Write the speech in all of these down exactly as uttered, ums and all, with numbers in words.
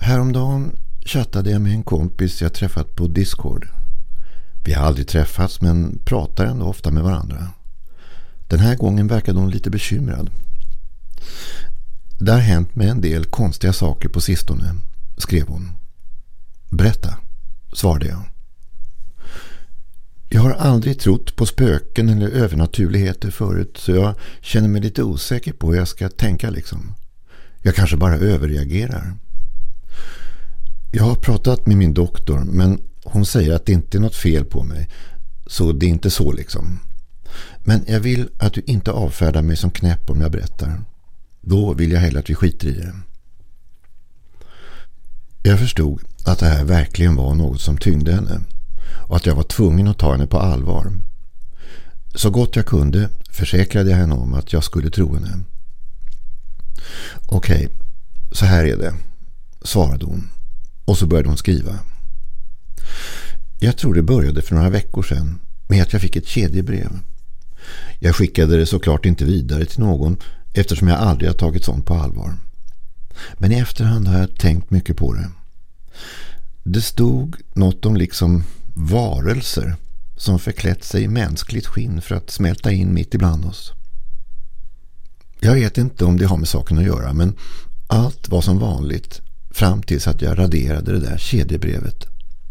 Häromdagen chattade jag med en kompis jag träffat på Discord. Vi har aldrig träffats men pratar ändå ofta med varandra. Den här gången verkade hon lite bekymrad. Det har hänt med en del konstiga saker på sistone, skrev hon. Berätta, svarade jag. Jag har aldrig trott på spöken eller övernaturligheter förut, så jag känner mig lite osäker på hur jag ska tänka liksom. Jag kanske bara överreagerar. Jag har pratat med min doktor, men hon säger att det inte är något fel på mig, så det är inte så liksom. Men jag vill att du inte avfärdar mig som knäpp om jag berättar. Då vill jag hellre att vi skiter i det. Jag förstod att det här verkligen var något som tyngde henne och att jag var tvungen att ta henne på allvar. Så gott jag kunde försäkrade jag henne om att jag skulle tro henne. Okej, så här är det, svarade hon. Och så började hon skriva. Jag tror det började för några veckor sedan med att jag fick ett kedjebrev. Jag skickade det såklart inte vidare till någon eftersom jag aldrig har tagit sånt på allvar. Men i efterhand har jag tänkt mycket på det. Det stod något om liksom varelser som förklätt sig i mänskligt skinn för att smälta in mitt ibland oss. Jag vet inte om det har med saken att göra, men allt var som vanligt fram tills att jag raderade det där kedjebrevet.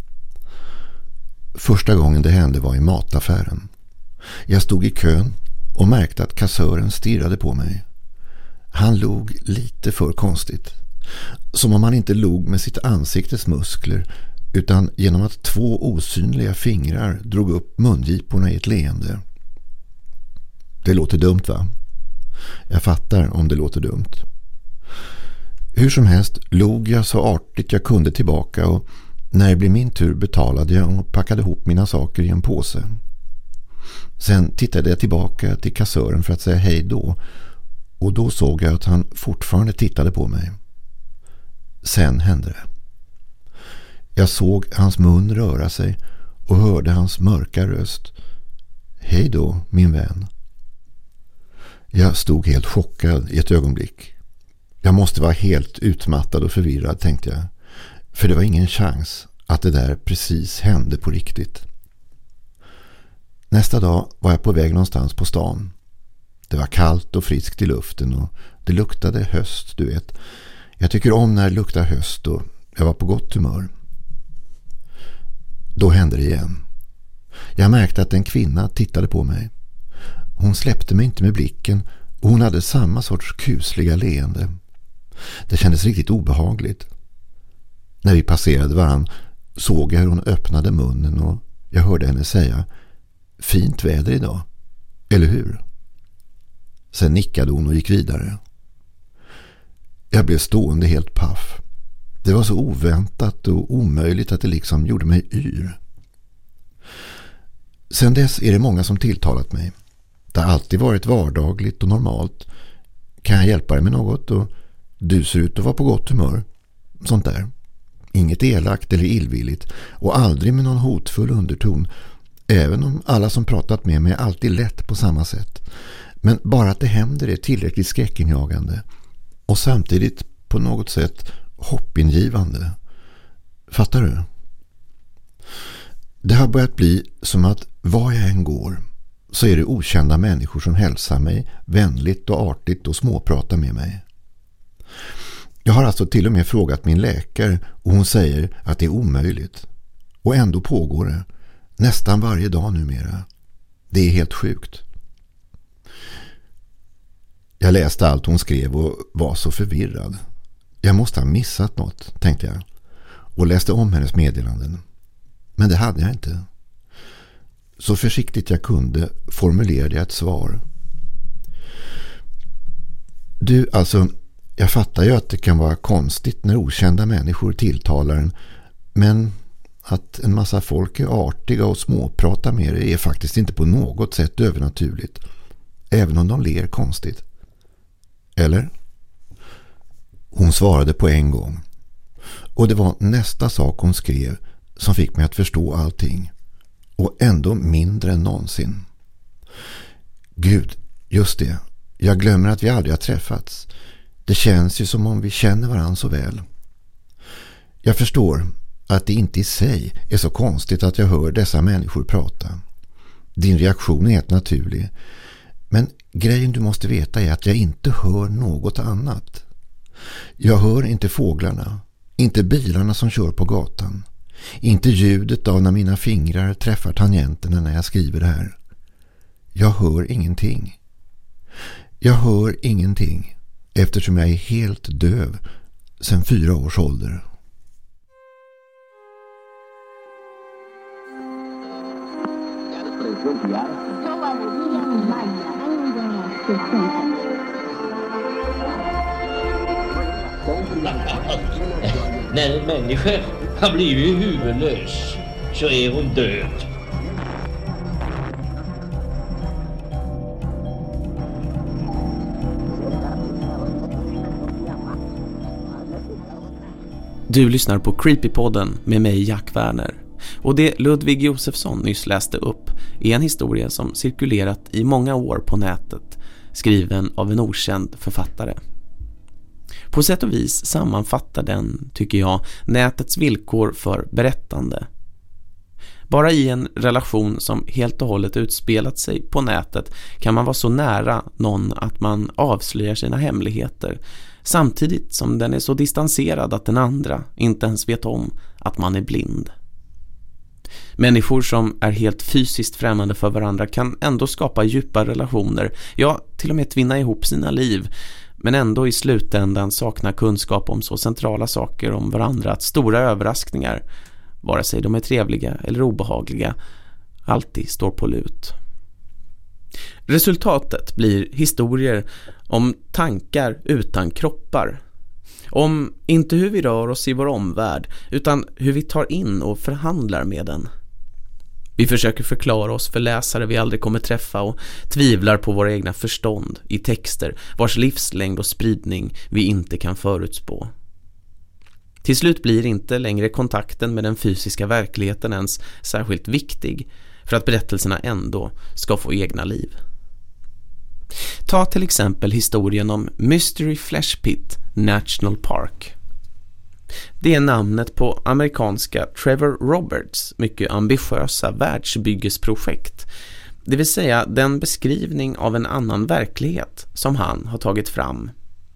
Första gången det hände var i mataffären. Jag stod i kön och märkte att kassören stirrade på mig. Han log lite för konstigt. Som om han inte log med sitt ansiktes muskler utan genom att två osynliga fingrar drog upp mungiporna i ett leende. Det låter dumt, va? Jag fattar om det låter dumt. Hur som helst log jag så artigt jag kunde tillbaka och när det blev min tur betalade jag och packade ihop mina saker i en påse. Sen tittade jag tillbaka till kassören för att säga hej då och då såg jag att han fortfarande tittade på mig. Sen hände det. Jag såg hans mun röra sig och hörde hans mörka röst. Hej då, min vän. Jag stod helt chockad i ett ögonblick. Jag måste vara helt utmattad och förvirrad, tänkte jag. För det var ingen chans att det där precis hände på riktigt. Nästa dag var jag på väg någonstans på stan. Det var kallt och friskt i luften och det luktade höst, du vet. Jag tycker om när det luktar höst och jag var på gott humör. Då hände det igen. Jag märkte att en kvinna tittade på mig. Hon släppte mig inte med blicken och hon hade samma sorts kusliga leende. Det kändes riktigt obehagligt. När vi passerade varann såg jag hur hon öppnade munnen och jag hörde henne säga fint väder idag, eller hur? Sen nickade hon och gick vidare. Jag blev stående helt paff. Det var så oväntat och omöjligt att det liksom gjorde mig yr. Sen dess är det många som tilltalat mig. Det har alltid varit vardagligt och normalt. Kan jag hjälpa dig med något? Och du ser ut att vara på gott humör. Sånt där. Inget elakt eller illvilligt och aldrig med någon hotfull underton. Även om alla som pratat med mig är alltid lätt på samma sätt. Men bara att det händer är tillräckligt skräckinjagande. Och samtidigt på något sätt hoppingivande. Fattar du? Det har börjat bli som att var jag än går så är det okända människor som hälsar mig vänligt och artigt och småpratar med mig. Jag har alltså till och med frågat min läkare och hon säger att det är omöjligt. Och ändå pågår det. Nästan varje dag numera. Det är helt sjukt. Jag läste allt hon skrev och var så förvirrad. Jag måste ha missat något, tänkte jag. Och läste om hennes meddelanden. Men det hade jag inte. Så försiktigt jag kunde formulerade jag ett svar. Du, alltså, jag fattar ju att det kan vara konstigt när okända människor tilltalar en. Men att en massa folk är artiga och småpratar med det är faktiskt inte på något sätt övernaturligt. Även om de ler konstigt. Eller? Hon svarade på en gång. Och det var nästa sak hon skrev som fick mig att förstå allting. Och ändå mindre än någonsin. Gud, just det. Jag glömmer att vi aldrig har träffats. Det känns ju som om vi känner varandra så väl. Jag förstår att det inte i sig är så konstigt att jag hör dessa människor prata. Din reaktion är helt naturlig. Men grejen du måste veta är att jag inte hör något annat. Jag hör inte fåglarna, inte bilarna som kör på gatan, inte ljudet av när mina fingrar träffar tangenterna när jag skriver det här. Jag hör ingenting. Jag hör ingenting eftersom jag är helt döv sedan fyra års ålder. När en människa har blivit huvudlös så är hon död. Du lyssnar på Creepypodden med mig, Jack Werner. Och det Ludvig Josefsson nyss läste upp är en historia som cirkulerat i många år på nätet, skriven av en okänd författare. På sätt och vis sammanfattar den, tycker jag, nätets villkor för berättande. Bara i en relation som helt och hållet utspelat sig på nätet kan man vara så nära någon att man avslöjar sina hemligheter, samtidigt som den är så distanserad att den andra inte ens vet om att man är blind. Människor som är helt fysiskt främmande för varandra kan ändå skapa djupa relationer, ja, till och med tvinna ihop sina liv, men ändå i slutändan saknar kunskap om så centrala saker om varandra att stora överraskningar, vare sig de är trevliga eller obehagliga, alltid står på lut. Resultatet blir historier om tankar utan kroppar. Om inte hur vi rör oss i vår omvärld, utan hur vi tar in och förhandlar med den. Vi försöker förklara oss för läsare vi aldrig kommer träffa och tvivlar på våra egna förstånd i texter vars livslängd och spridning vi inte kan förutspå. Till slut blir inte längre kontakten med den fysiska verkligheten ens särskilt viktig för att berättelserna ändå ska få egna liv. Ta till exempel historien om Mystery Flesh Pit National Park. Det är namnet på amerikanska Trevor Roberts mycket ambitiösa världsbyggesprojekt, det vill säga den beskrivning av en annan verklighet som han har tagit fram.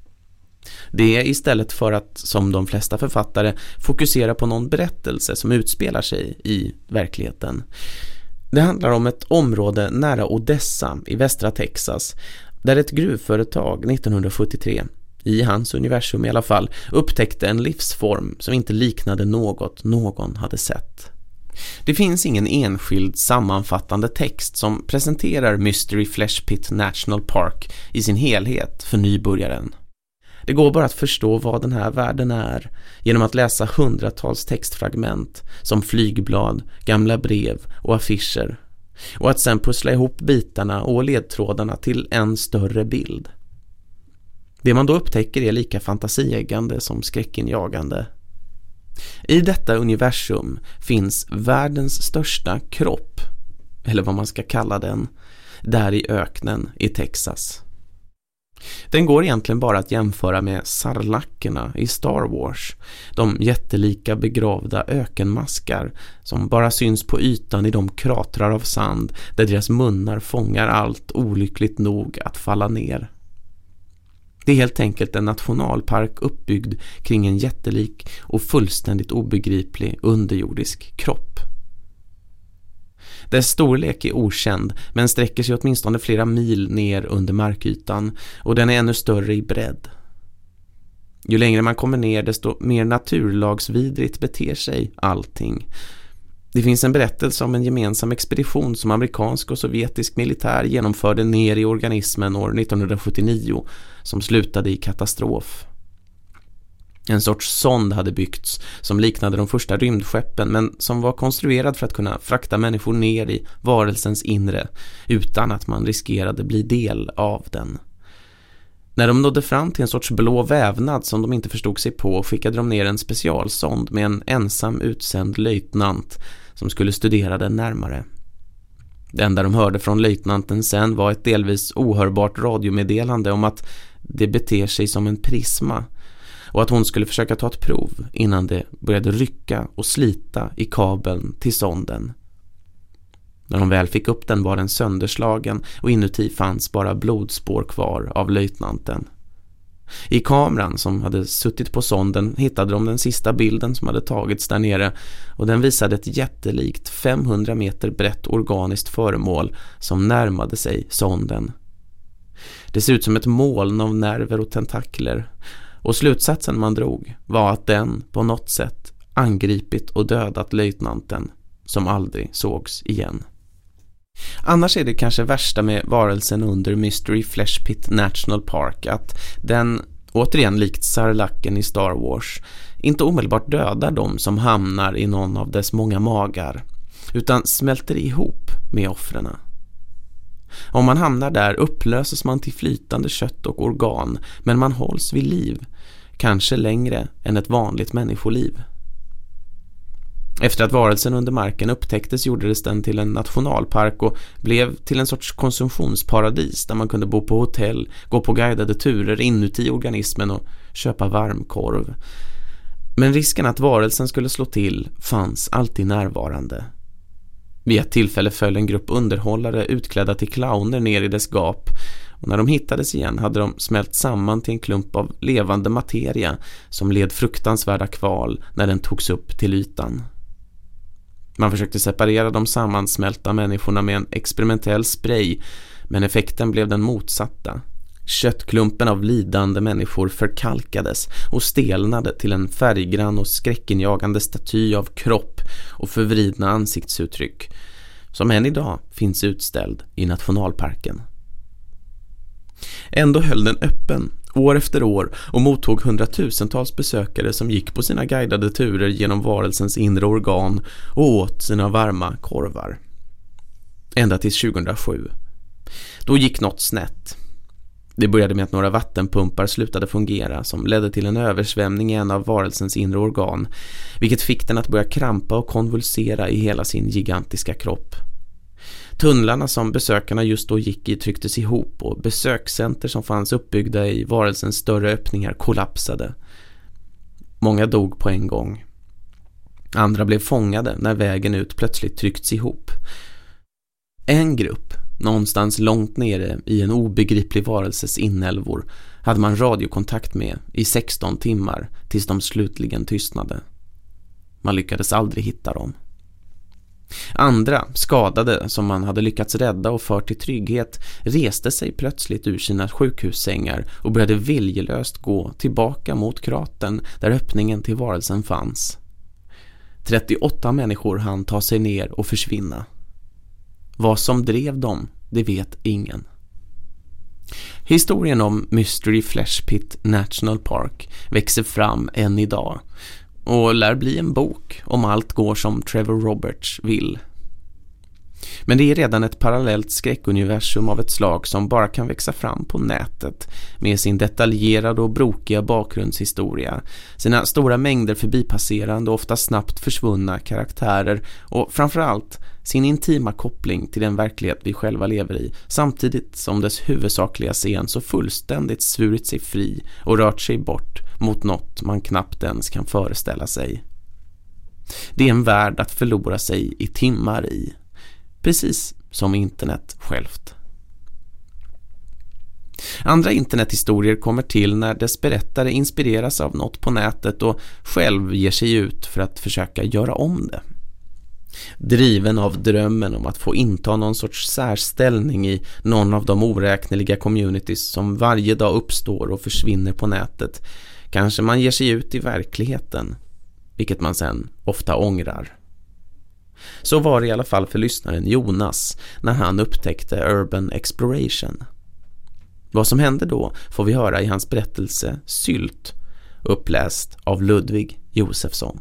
Det är istället för att, som de flesta författare, fokusera på någon berättelse som utspelar sig i verkligheten. Det handlar om ett område nära Odessa i västra Texas, där ett gruvföretag nittonhundrasjuttiotre, i hans universum i alla fall, upptäckte en livsform som inte liknade något någon hade sett. Det finns ingen enskild sammanfattande text som presenterar Mystery Flesh Pit National Park i sin helhet för nybörjaren. Det går bara att förstå vad den här världen är genom att läsa hundratals textfragment som flygblad, gamla brev och affischer, och att sen pussla ihop bitarna och ledtrådarna till en större bild. Det man då upptäcker är lika fantasieggande som skräckinjagande. I detta universum finns världens största kropp, eller vad man ska kalla den, där i öknen i Texas. Den går egentligen bara att jämföra med sarlackerna i Star Wars, de jättelika begravda ökenmaskar som bara syns på ytan i de kratrar av sand där deras munnar fångar allt olyckligt nog att falla ner. Det är helt enkelt en nationalpark uppbyggd kring en jättelik och fullständigt obegriplig underjordisk kropp. Dess storlek är okänd, men sträcker sig åtminstone flera mil ner under markytan, och den är ännu större i bredd. Ju längre man kommer ner, desto mer naturlagsvidrigt beter sig allting. Det finns en berättelse om en gemensam expedition som amerikansk och sovjetisk militär genomförde ner i organismen år nittonhundrasjuttionio, som slutade i katastrof. En sorts sond hade byggts som liknade de första rymdskeppen, men som var konstruerad för att kunna frakta människor ner i varelsens inre utan att man riskerade bli del av den. När de nådde fram till en sorts blå vävnad som de inte förstod sig på, skickade de ner en specialsond med en ensam utsänd löjtnant som skulle studera den närmare. Det enda de hörde från löjtnanten sen var ett delvis ohörbart radiomeddelande om att det beter sig som en prisma och att hon skulle försöka ta ett prov innan det började rycka och slita i kabeln till sonden. När de väl fick upp den var den sönderslagen och inuti fanns bara blodspår kvar av löjtnanten. I kameran som hade suttit på sonden hittade de den sista bilden som hade tagits där nere, och den visade ett jättelikt femhundra meter brett organiskt föremål som närmade sig sonden. Det ser ut som ett moln av nerver och tentakler, och slutsatsen man drog var att den på något sätt angripit och dödat löjtnanten, som aldrig sågs igen. Annars är det kanske värsta med varelsen under Mystery Flesh Pit National Park att den, återigen likt Sarlacken i Star Wars, inte omedelbart dödar dem som hamnar i någon av dess många magar, utan smälter ihop med offren. Om man hamnar där upplöses man till flytande kött och organ, men man hålls vid liv, kanske längre än ett vanligt människoliv. Efter att varelsen under marken upptäcktes gjordes den till en nationalpark och blev till en sorts konsumtionsparadis där man kunde bo på hotell, gå på guidade turer inuti organismen och köpa varmkorv. Men risken att varelsen skulle slå till fanns alltid närvarande. Vid ett tillfälle föll en grupp underhållare utklädda till clowner ner i dess gap, och när de hittades igen hade de smält samman till en klump av levande materia som led fruktansvärda kval när den togs upp till ytan. Man försökte separera de sammansmälta människorna med en experimentell spray, men effekten blev den motsatta. Köttklumpen av lidande människor förkalkades och stelnade till en färggrann och skräckinjagande staty av kropp och förvridna ansiktsuttryck, som än idag finns utställd i nationalparken. Ändå höll den öppen år efter år och mottog hundratusentals besökare som gick på sina guidade turer genom varelsens inre organ och åt sina varma korvar. Ända till tjugohundrasju. Då gick något snett. Det började med att några vattenpumpar slutade fungera som ledde till en översvämning i en av varelsens inre organ, vilket fick den att börja krampa och konvulsera i hela sin gigantiska kropp. Tunnlarna som besökarna just då gick i trycktes ihop och besökscenter som fanns uppbyggda i varelsens större öppningar kollapsade. Många dog på en gång. Andra blev fångade när vägen ut plötsligt tryckts ihop. En grupp, någonstans långt nere i en obegriplig varelses inälvor, hade man radiokontakt med i sexton timmar tills de slutligen tystnade. Man lyckades aldrig hitta dem. Andra, skadade som man hade lyckats rädda och fört till trygghet, reste sig plötsligt ur sina sjukhussängar och började viljelöst gå tillbaka mot kratern där öppningen till varelsen fanns. trettioåtta människor hann ta sig ner och försvinna. Vad som drev dem, det vet ingen. Historien om Mystery Flesh Pit National Park växer fram än idag och lär bli en bok om allt går som Trevor Roberts vill. Men det är redan ett parallellt skräckuniversum av ett slag som bara kan växa fram på nätet med sin detaljerade och brokiga bakgrundshistoria, sina stora mängder förbipasserande och ofta snabbt försvunna karaktärer och framförallt sin intima koppling till den verklighet vi själva lever i, samtidigt som dess huvudsakliga scen så fullständigt svurit sig fri och rört sig bort mot något man knappt ens kan föreställa sig. Det är en värld att förlora sig i timmar i, precis som internet självt. Andra internethistorier kommer till när dess berättare inspireras av något på nätet och själv ger sig ut för att försöka göra om det. Driven av drömmen om att få inta någon sorts särställning i någon av de oräkneliga communities som varje dag uppstår och försvinner på nätet, kanske man ger sig ut i verkligheten, vilket man sen ofta ångrar. Så var det i alla fall för lyssnaren Jonas när han upptäckte Urban Exploration. Vad som hände då får vi höra i hans berättelse Sylt, uppläst av Ludvig Josefsson.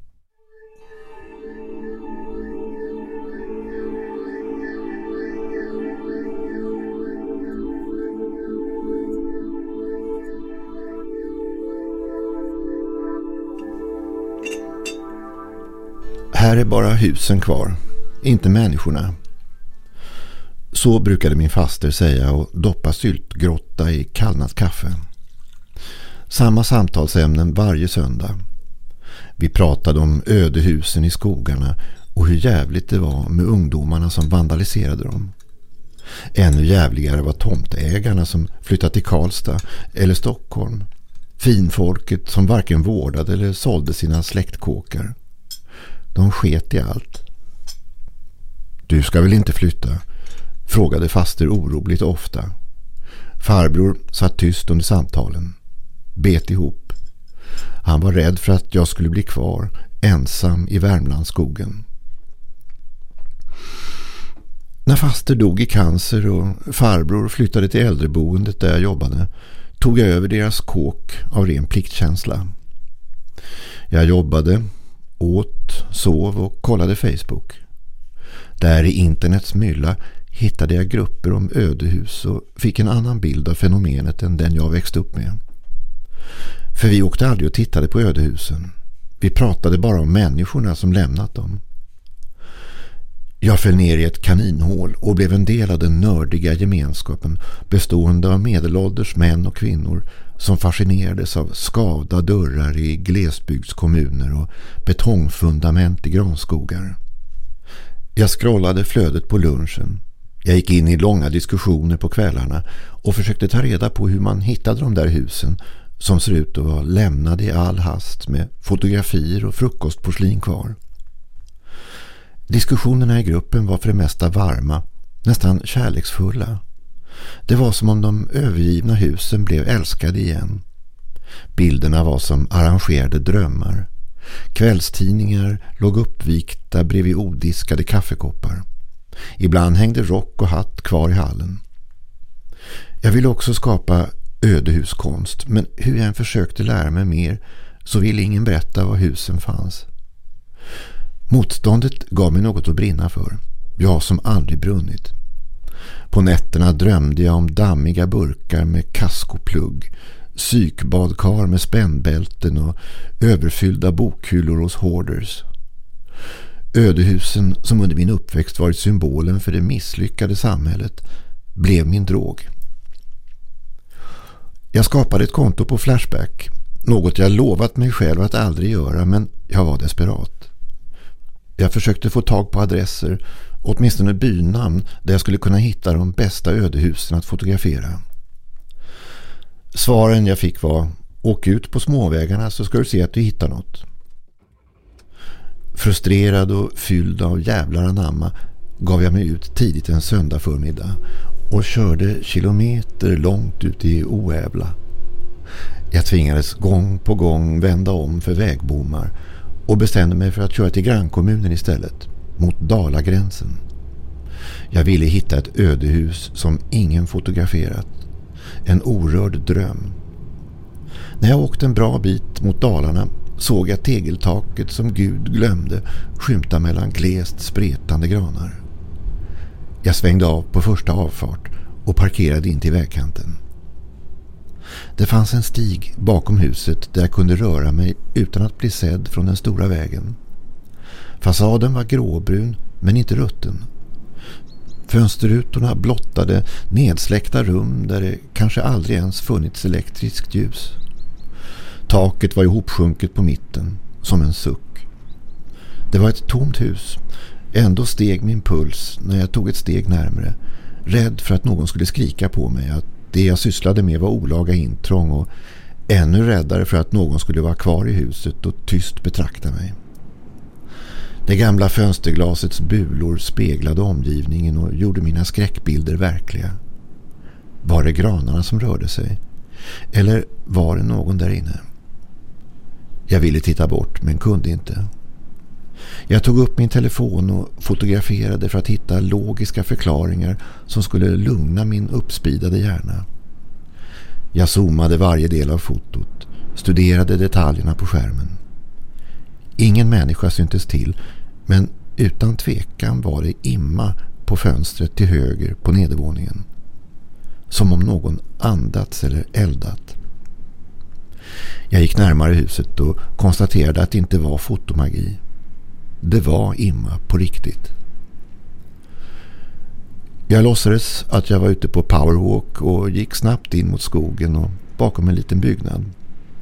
Här är bara husen kvar, inte människorna. Så brukade min faster säga och doppa syltgrotta i kallnat kaffe. Samma samtalsämnen varje söndag. Vi pratade om ödehusen i skogarna och hur jävligt det var med ungdomarna som vandaliserade dem. Ännu jävligare var tomtägarna som flyttat till Karlstad eller Stockholm. Finfolket som varken vårdade eller sålde sina släktkåkar. De sket i allt. Du ska väl inte flytta? Frågade faster oroligt ofta. Farbror satt tyst under samtalen. Bet ihop. Han var rädd för att jag skulle bli kvar ensam i Värmlandsskogen. När faster dog i cancer och farbror flyttade till äldreboendet där jag jobbade tog jag över deras kåk av ren pliktkänsla. Jag jobbade, åt, sov och kollade Facebook. Där i internets mylla hittade jag grupper om ödehus och fick en annan bild av fenomenet än den jag växt upp med. För vi åkte aldrig och tittade på ödehusen. Vi pratade bara om människorna som lämnat dem. Jag föll ner i ett kaninhål och blev en del av den nördiga gemenskapen bestående av medelålders män och kvinnor som fascinerades av skavda dörrar i glesbygdskommuner och betongfundament i granskogar. Jag scrollade flödet på lunchen. Jag gick in i långa diskussioner på kvällarna och försökte ta reda på hur man hittade de där husen som ser ut att vara lämnade i all hast med fotografier och frukostporslin kvar. Diskussionerna i gruppen var för det mesta varma, nästan kärleksfulla. Det var som om de övergivna husen blev älskade igen. Bilderna var som arrangerade drömmar. Kvällstidningar låg uppvikta bredvid odiskade kaffekoppar. Ibland hängde rock och hatt kvar i hallen. Jag ville också skapa ödehuskonst, men hur jag än försökte lära mig mer så ville ingen berätta var husen fanns. Motståndet gav mig något att brinna för. Jag som aldrig brunnit. På nätterna drömde jag om dammiga burkar med kaskoplugg, psykbadkar med spännbälten och överfyllda bokhyllor hos hoarders. Ödehusen som under min uppväxt varit symbolen för det misslyckade samhället blev min drog. Jag skapade ett konto på Flashback, något jag lovat mig själv att aldrig göra, men jag var desperat. Jag försökte få tag på adresser, åtminstone bynamn där jag skulle kunna hitta de bästa ödehusen att fotografera. Svaren jag fick var: åk ut på småvägarna så ska du se att du hittar något. Frustrerad och fylld av jävlar anamma gav jag mig ut tidigt en söndag förmiddag och körde kilometer långt ut i Oävla. Jag tvingades gång på gång vända om för vägbommar och bestämde mig för att köra till grannkommunen istället, mot Dalagränsen. Jag ville hitta ett ödehus som ingen fotograferat. En orörd dröm. När jag åkte en bra bit mot Dalarna såg jag tegeltaket som Gud glömde skymta mellan glest spretande granar. Jag svängde av på första avfart och parkerade in till vägkanten. Det fanns en stig bakom huset där jag kunde röra mig utan att bli sedd från den stora vägen. Fasaden var gråbrun men inte rutten. Fönsterrutorna blottade nedsläckta rum där det kanske aldrig ens funnits elektriskt ljus. Taket var ihopsjunket på mitten, som en suck. Det var ett tomt hus. Ändå steg min puls när jag tog ett steg närmare, rädd för att någon skulle skrika på mig att det jag sysslade med var olaga intrång, och ännu räddare för att någon skulle vara kvar i huset och tyst betrakta mig. Det gamla fönsterglasets bulor speglade omgivningen och gjorde mina skräckbilder verkliga. Var det granarna som rörde sig? Eller var det någon där inne? Jag ville titta bort men kunde inte. Jag tog upp min telefon och fotograferade för att hitta logiska förklaringar som skulle lugna min uppspidade hjärna. Jag zoomade varje del av fotot, studerade detaljerna på skärmen. Ingen människa syntes till, men utan tvekan var det imma på fönstret till höger på nedervåningen. Som om någon andats eller eldat. Jag gick närmare huset och konstaterade att det inte var fotomagi. Det var imma på riktigt. Jag låtsades att jag var ute på powerwalk och gick snabbt in mot skogen och bakom en liten byggnad.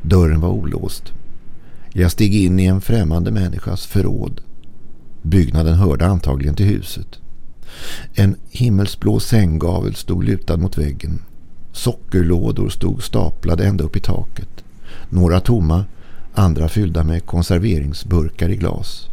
Dörren var olåst. Jag steg in i en främmande människas förråd. Byggnaden hörde antagligen till huset. En himmelsblå sänggavel stod lutad mot väggen. Sockerlådor stod staplade ända upp i taket. Några tomma, andra fyllda med konserveringsburkar i glas.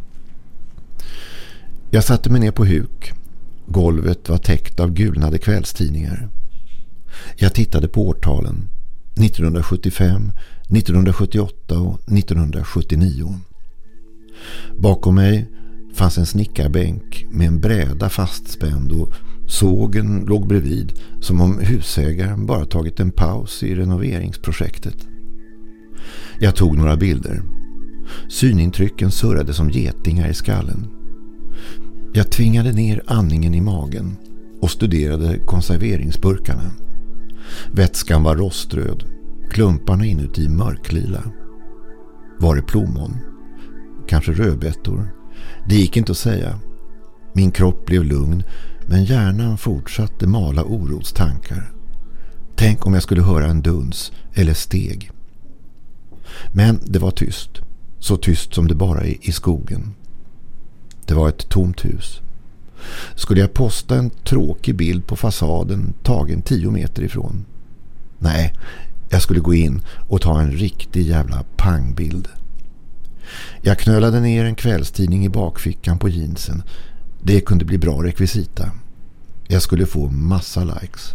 Jag satte mig ner på huk. Golvet var täckt av gulnade kvällstidningar. Jag tittade på årtalen. nittonhundrasjuttiofem, nittonhundrasjuttioåtta och nittonhundrasjuttionio. Bakom mig fanns en snickarbänk med en bräda fastspänd och sågen låg bredvid som om husägaren bara tagit en paus i renoveringsprojektet. Jag tog några bilder. Synintrycken surrade som getingar i skallen. Jag tvingade ner andningen i magen och studerade konserveringsburkarna. Vätskan var roströd, klumparna inuti mörklila. Var det plommon? Kanske rödbetor? Det gick inte att säga. Min kropp blev lugn, men hjärnan fortsatte mala orotstankar. Tänk om jag skulle höra en duns eller steg. Men det var tyst. Så tyst som det bara är i skogen. Det var ett tomt hus. Skulle jag posta en tråkig bild på fasaden tagen tio meter ifrån? Nej, jag skulle gå in och ta en riktig jävla pangbild. Jag knölade ner en kvällstidning i bakfickan på jeansen. Det kunde bli bra rekvisita. Jag skulle få massa likes.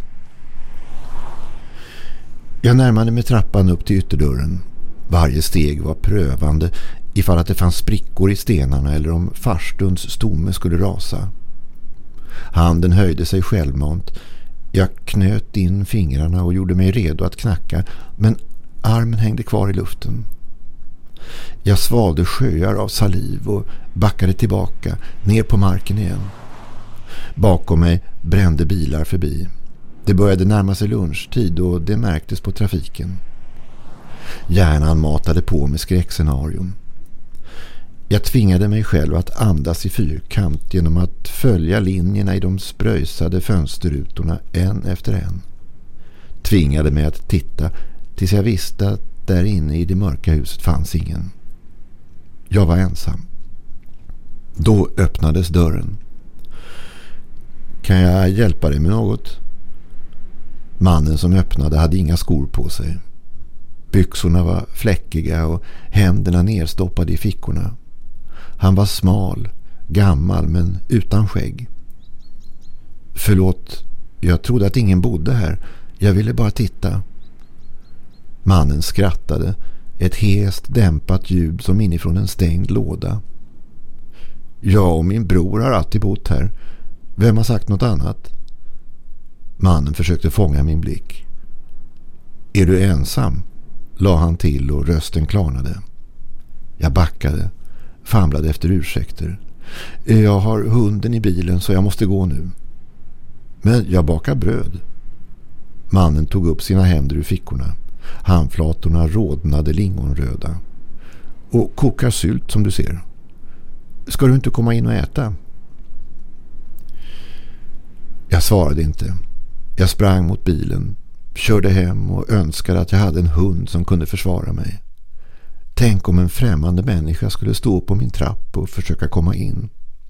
Jag närmade mig trappan upp till ytterdörren. Varje steg var prövande ifall att det fanns sprickor i stenarna eller om farstuns stomme skulle rasa. Handen höjde sig självmant. Jag knöt in fingrarna och gjorde mig redo att knacka, men armen hängde kvar i luften. Jag svalde sjöar av saliv och backade tillbaka, ner på marken igen. Bakom mig brände bilar förbi. Det började närma sig lunchtid och det märktes på trafiken. Hjärnan matade på med skräckscenarion. Jag tvingade mig själv att andas i fyrkant genom att följa linjerna i de spröjsade fönsterrutorna en efter en. Tvingade mig att titta tills jag visste att där inne i det mörka huset fanns ingen. Jag var ensam. Då öppnades dörren. Kan jag hjälpa dig med något? Mannen som öppnade hade inga skor på sig. Byxorna var fläckiga och händerna nerstoppade i fickorna. Han var smal, gammal men utan skägg. Förlåt, jag trodde att ingen bodde här. Jag ville bara titta. Mannen skrattade. Ett hest dämpat ljud som inifrån en stängd låda. Jag och min bror har alltid bott här. Vem har sagt något annat? Mannen försökte fånga min blick. Är du ensam? La han till och rösten klarnade. Jag backade, famlade efter ursäkter. Jag har hunden i bilen så jag måste gå nu. Men jag bakar bröd. Mannen tog upp sina händer ur fickorna. Handflatorna rodnade lingonröda. Och kokar sylt som du ser. Ska du inte komma in och äta? Jag svarade inte. Jag sprang mot bilen, körde hem och önskade att jag hade en hund som kunde försvara mig. Tänk om en främmande människa skulle stå på min trapp och försöka komma in.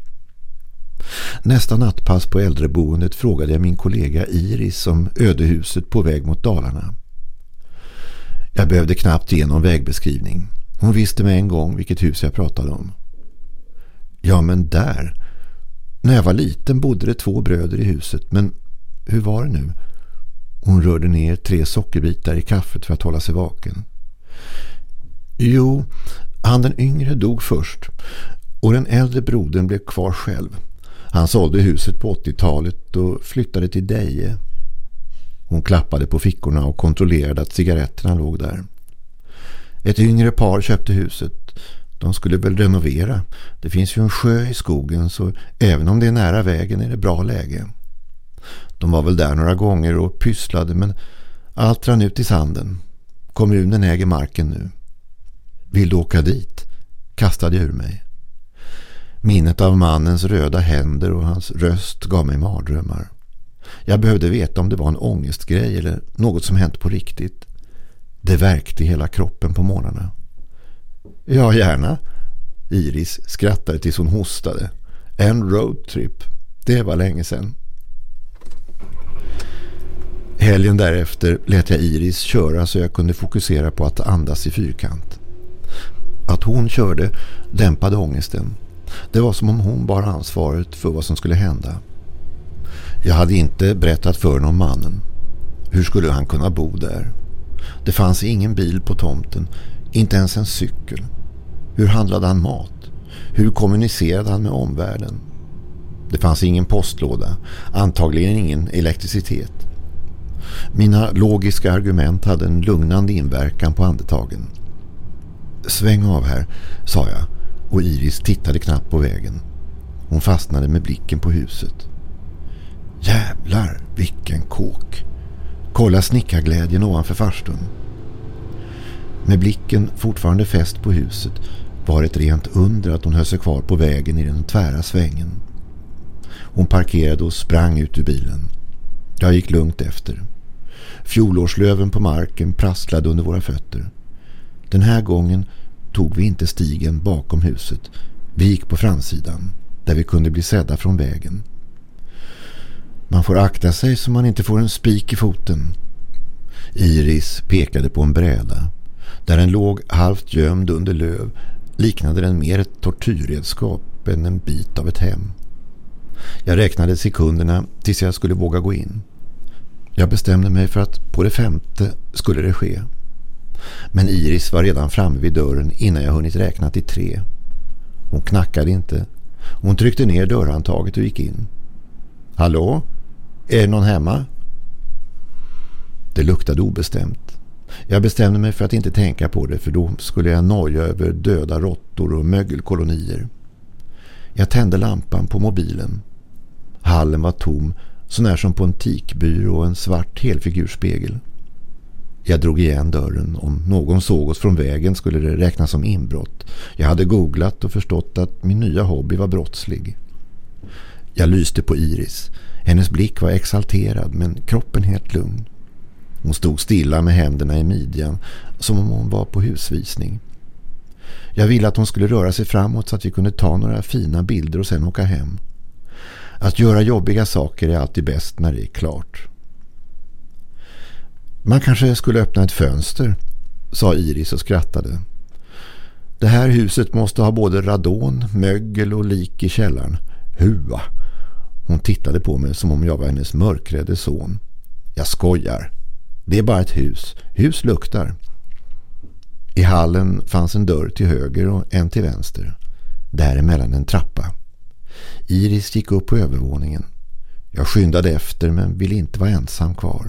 Nästa nattpass på äldreboendet frågade jag min kollega Iris om ödehuset på väg mot Dalarna. Jag behövde knappt ge någon vägbeskrivning. Hon visste med en gång vilket hus jag pratade om. Ja, men där. När jag var liten bodde det två bröder i huset, men hur var det nu? Hon rörde ner tre sockerbitar i kaffet för att hålla sig vaken. Jo, han den yngre dog först och den äldre brodern blev kvar själv. Han sålde huset på åttiotalet och flyttade till Deje. Hon klappade på fickorna och kontrollerade att cigaretterna låg där. Ett yngre par köpte huset. De skulle väl renovera. Det finns ju en sjö i skogen så även om det är nära vägen är det bra läge. De var väl där några gånger och pysslade men allt rann ut i sanden. Kommunen äger marken nu. Vill du åka dit? Kastade jag ur mig. Minnet av mannens röda händer och hans röst gav mig mardrömmar. Jag behövde veta om det var en ångestgrej eller något som hänt på riktigt. Det värkte i hela kroppen på morgnarna. Ja, gärna. Iris skrattade tills hon hostade. En roadtrip. Det var länge sedan. Helgen därefter lät jag Iris köra så jag kunde fokusera på att andas i fyrkant. Att hon körde dämpade ångesten. Det var som om hon bar ansvaret för vad som skulle hända. Jag hade inte berättat för någon mannen. Hur skulle han kunna bo där? Det fanns ingen bil på tomten, inte ens en cykel. Hur handlade han mat? Hur kommunicerade han med omvärlden? Det fanns ingen postlåda, antagligen ingen elektricitet. Mina logiska argument hade en lugnande inverkan på andetagen. Sväng av här, sa jag, och Iris tittade knappt på vägen. Hon fastnade med blicken på huset. Jävlar, vilken kåk! Kolla snickarglädjen ovanför farstun. Med blicken fortfarande fäst på huset var ett rent under att hon höll sig kvar på vägen i den tvära svängen. Hon parkerade och sprang ut ur bilen. Jag gick lugnt efter. Fjolårslöven på marken prasslade under våra fötter. Den här gången tog vi inte stigen bakom huset. Vi gick på framsidan, där vi kunde bli sedda från vägen. Man får akta sig så man inte får en spik i foten. Iris pekade på en bräda. Där den låg halvt gömd under löv liknade den mer ett tortyrredskap än en bit av ett hem. Jag räknade sekunderna tills jag skulle våga gå in. Jag bestämde mig för att på det femte skulle det ske. Men Iris var redan framme vid dörren innan jag hunnit räkna till tre. Hon knackade inte. Hon tryckte ner dörrhandtaget och gick in. Hallå? Är det någon hemma? Det luktade obestämt. Jag bestämde mig för att inte tänka på det, för då skulle jag noja över döda råttor och mögelkolonier. Jag tände lampan på mobilen. Hallen var tom, så när som på en tikbyrå och en svart helfigurspegel. Jag drog igen dörren. Om någon såg oss från vägen skulle det räknas som inbrott. Jag hade googlat och förstått att min nya hobby var brottslig. Jag lyste på Iris. Hennes blick var exalterad men kroppen helt lugn. Hon stod stilla med händerna i midjan som om hon var på husvisning. Jag ville att hon skulle röra sig framåt så att vi kunde ta några fina bilder och sen åka hem. Att göra jobbiga saker är alltid bäst när det är klart. Man kanske skulle öppna ett fönster, sa Iris och skrattade. Det här huset måste ha både radon, mögel och lik i källaren. Hua! Hon tittade på mig som om jag var hennes mörkrädde son. Jag skojar. Det är bara ett hus. Hus luktar. I hallen fanns en dörr till höger och en till vänster. Däremellan en trappa. Iris gick upp på övervåningen. Jag skyndade efter men ville inte vara ensam kvar.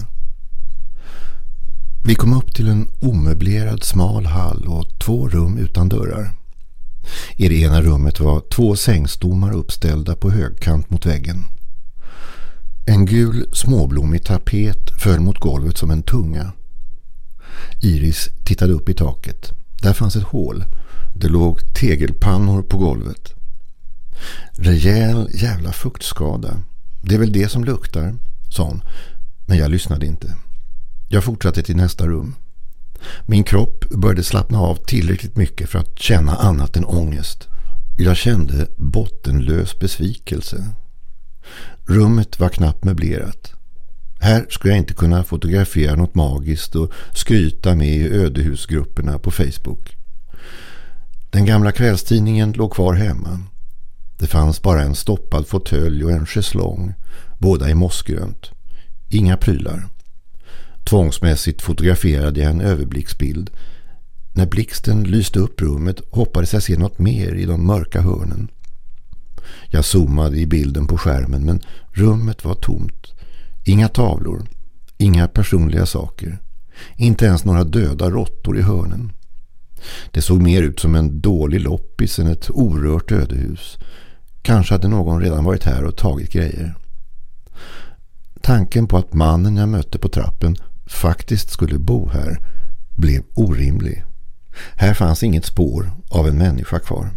Vi kom upp till en omöblerad smal hall och två rum utan dörrar. I det ena rummet var två sängstommar uppställda på högkant mot väggen. En gul småblommig tapet föll mot golvet som en tunga. Iris tittade upp i taket. Där fanns ett hål. Det låg tegelpannor på golvet. Rejäl jävla fuktskada. Det är väl det som luktar, sa hon. Men jag lyssnade inte. Jag fortsatte till nästa rum. Min kropp började slappna av tillräckligt mycket för att känna annat än ångest. Jag kände bottenlös besvikelse. Rummet var knappt möblerat. Här skulle jag inte kunna fotografera något magiskt och skryta med i ödehusgrupperna på Facebook. Den gamla kvällstidningen låg kvar hemma. Det fanns bara en stoppad fåtölj och en schäslong, båda i mossgrönt. Inga prylar. Tvångsmässigt fotograferade jag en överblicksbild. När blixten lyste upp rummet hoppades jag se något mer i de mörka hörnen. Jag zoomade i bilden på skärmen men rummet var tomt. Inga tavlor, inga personliga saker. Inte ens några döda råttor i hörnen. Det såg mer ut som en dålig loppis än ett orört ödehus. Kanske hade någon redan varit här och tagit grejer. Tanken på att mannen jag mötte på trappen faktiskt skulle bo här blev orimlig. Här fanns inget spår av en människa kvar.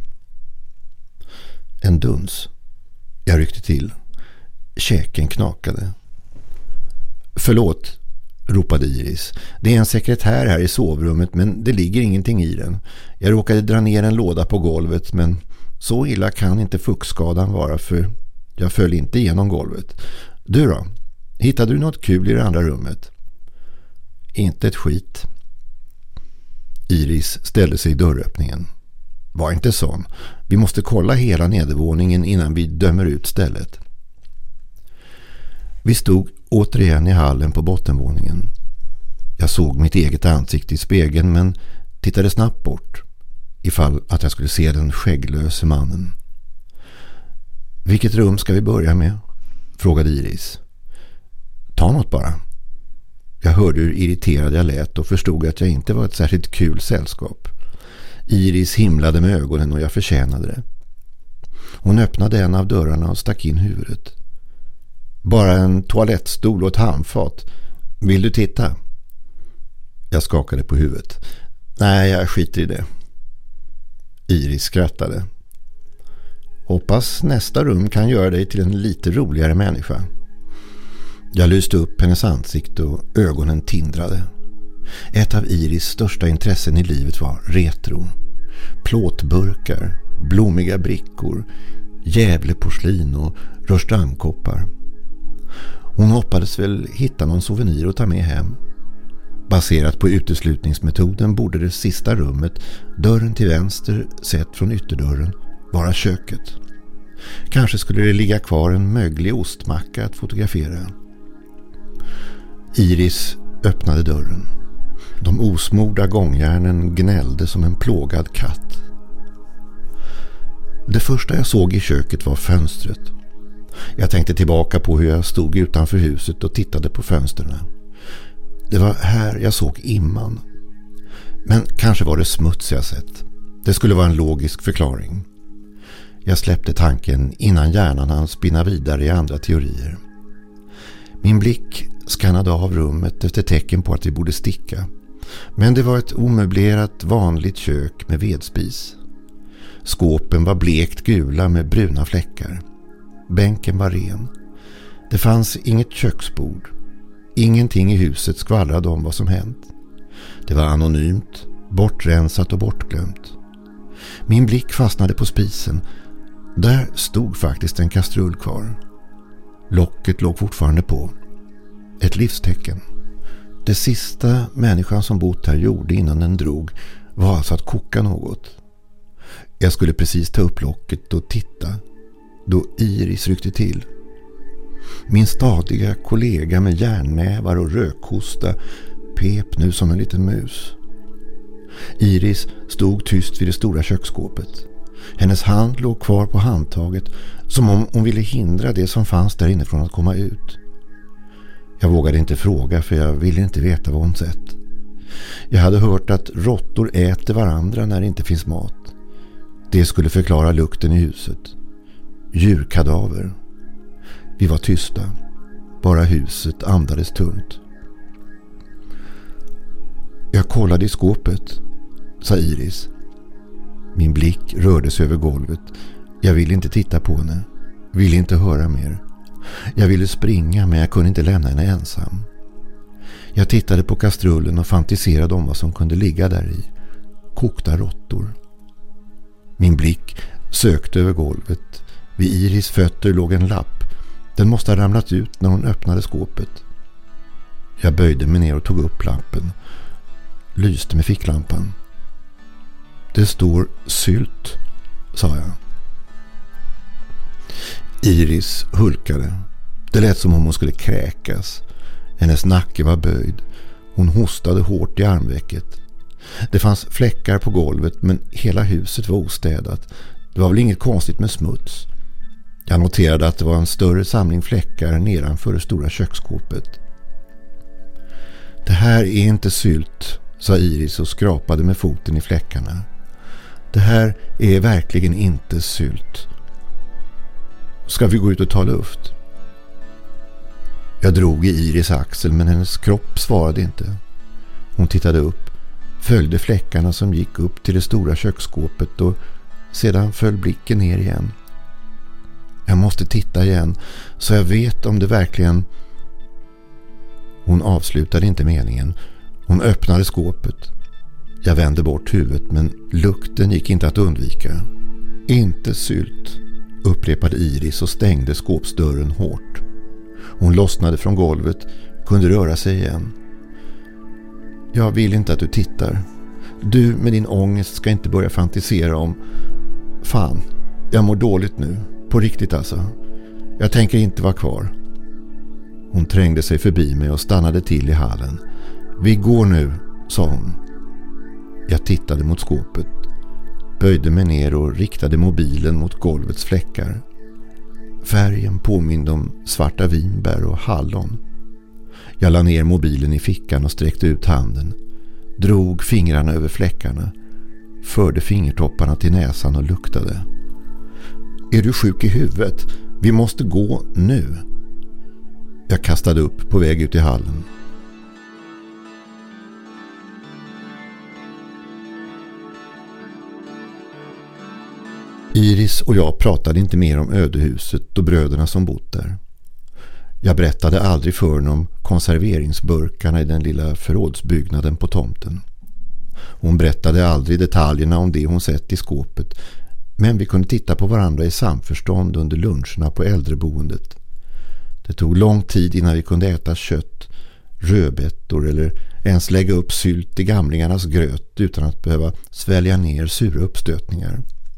En duns. Jag ryckte till. Käken knakade. Förlåt, ropade Iris. Det är en sekretär här i sovrummet, men det ligger ingenting i den. Jag råkade dra ner en låda på golvet, men så illa kan inte fuktskadan vara, för jag föll inte igenom golvet. Du då? Hittade du något kul i det andra rummet? Inte ett skit. Iris ställde sig i dörröppningen. Var inte sån. Vi måste kolla hela nedervåningen innan vi dömer ut stället. Vi stod återigen i hallen på bottenvåningen. Jag såg mitt eget ansikte i spegeln, men tittade snabbt bort ifall att jag skulle se den skägglöse mannen. Vilket rum ska vi börja med? Frågade Iris. Ta något bara. Jag hörde hur irriterad jag lät och förstod att jag inte var ett särskilt kul sällskap. Iris himlade med ögonen och jag förtjänade det. Hon öppnade en av dörrarna och stack in huvudet. Bara en toalettstol och ett handfat. Vill du titta? Jag skakade på huvudet. Nej, jag skiter i det. Iris skrattade. Hoppas nästa rum kan göra dig till en lite roligare människa. Jag lyste upp hennes ansikte och ögonen tindrade. Ett av Iris största intressen i livet var retro. Plåtburkar, blommiga brickor, Gävleporslin och rörstamkoppar. Hon hoppades väl hitta någon souvenir att ta med hem. Baserat på uteslutningsmetoden borde det sista rummet, dörren till vänster sett från ytterdörren, vara köket. Kanske skulle det ligga kvar en möglig ostmacka att fotografera. Iris öppnade dörren. De osmorda gångjärnen gnällde som en plågad katt. Det första jag såg i köket var fönstret. Jag tänkte tillbaka på hur jag stod utanför huset och tittade på fönsterna. Det var här jag såg imman. Men kanske var det smuts jag sett. Det skulle vara en logisk förklaring. Jag släppte tanken innan hjärnan hann spinna vidare i andra teorier. Min blick skannade av rummet efter tecken på att vi borde sticka. Men det var ett omöblerat vanligt kök med vedspis. Skåpen var blekt gula med bruna fläckar. Bänken var ren. Det fanns inget köksbord. Ingenting i huset skvallrade om vad som hänt. Det var anonymt, bortrensat och bortglömt. Min blick fastnade på spisen. Där stod faktiskt en kastrull kvar. Locket låg fortfarande på. Ett livstecken. Det sista människan som bott här gjorde innan den drog var alltså att koka något. Jag skulle precis ta upp locket och titta då Iris ryckte till. Min stadiga kollega med järnnävar och rökhosta pep nu som en liten mus. Iris stod tyst vid det stora köksskåpet. Hennes hand låg kvar på handtaget som om hon ville hindra det som fanns där inne från att komma ut. Jag vågade inte fråga för jag ville inte veta vad hon sett. Jag hade hört att råttor äter varandra när det inte finns mat. Det skulle förklara lukten i huset. Djurkadaver. Vi var tysta. Bara huset andades tunt. Jag kollade i skåpet, sa Iris. Min blick rörde sig över golvet. Jag ville inte titta på henne. Ville inte höra mer. Jag ville springa men jag kunde inte lämna henne ensam. Jag tittade på kastrullen och fantiserade om vad som kunde ligga där i. Kokta råttor. Min blick sökte över golvet. Vid Iris fötter låg en lapp. Den måste ha ramlat ut när hon öppnade skåpet. Jag böjde mig ner och tog upp lappen. Lyste med ficklampan. Det står sylt, sa jag. Iris hulkade. Det lät som om hon skulle kräkas. Hennes nacke var böjd. Hon hostade hårt i armvecket. Det fanns fläckar på golvet men hela huset var ostädat. Det var väl inget konstigt med smuts. Jag noterade att det var en större samling fläckar nedanför det stora köksskåpet. Det här är inte sylt, sa Iris och skrapade med foten i fläckarna. Det här är verkligen inte sylt. Ska vi gå ut och ta luft? Jag drog i Iris axel men hennes kropp svarade inte. Hon tittade upp, följde fläckarna som gick upp till det stora köksskåpet och sedan föll blicken ner igen. Jag måste titta igen så jag vet om det verkligen... Hon avslutade inte meningen. Hon öppnade skåpet. Jag vände bort huvudet, men lukten gick inte att undvika. Inte sylt, upprepade Iris och stängde skåpsdörren hårt. Hon lossnade från golvet, kunde röra sig igen. Jag vill inte att du tittar. Du med din ångest ska inte börja fantisera om... Fan, jag mår dåligt nu. På riktigt alltså. Jag tänker inte vara kvar. Hon trängde sig förbi mig och stannade till i hallen. Vi går nu, sa hon. Jag tittade mot skåpet, böjde mig ner och riktade mobilen mot golvets fläckar. Färgen påminde om svarta vinbär och hallon. Jag la ner mobilen i fickan och sträckte ut handen. Drog fingrarna över fläckarna. Förde fingertopparna till näsan och luktade. Är du sjuk i huvudet? Vi måste gå nu. Jag kastade upp på väg ut i hallen. Iris och jag pratade inte mer om ödehuset och bröderna som bott där. Jag berättade aldrig för henne om konserveringsburkarna i den lilla förrådsbyggnaden på tomten. Hon berättade aldrig detaljerna om det hon sett i skåpet, men vi kunde titta på varandra i samförstånd under luncherna på äldreboendet. Det tog lång tid innan vi kunde äta kött, rödbetor eller ens lägga upp sylt i gamlingarnas gröt utan att behöva svälja ner sura uppstötningar.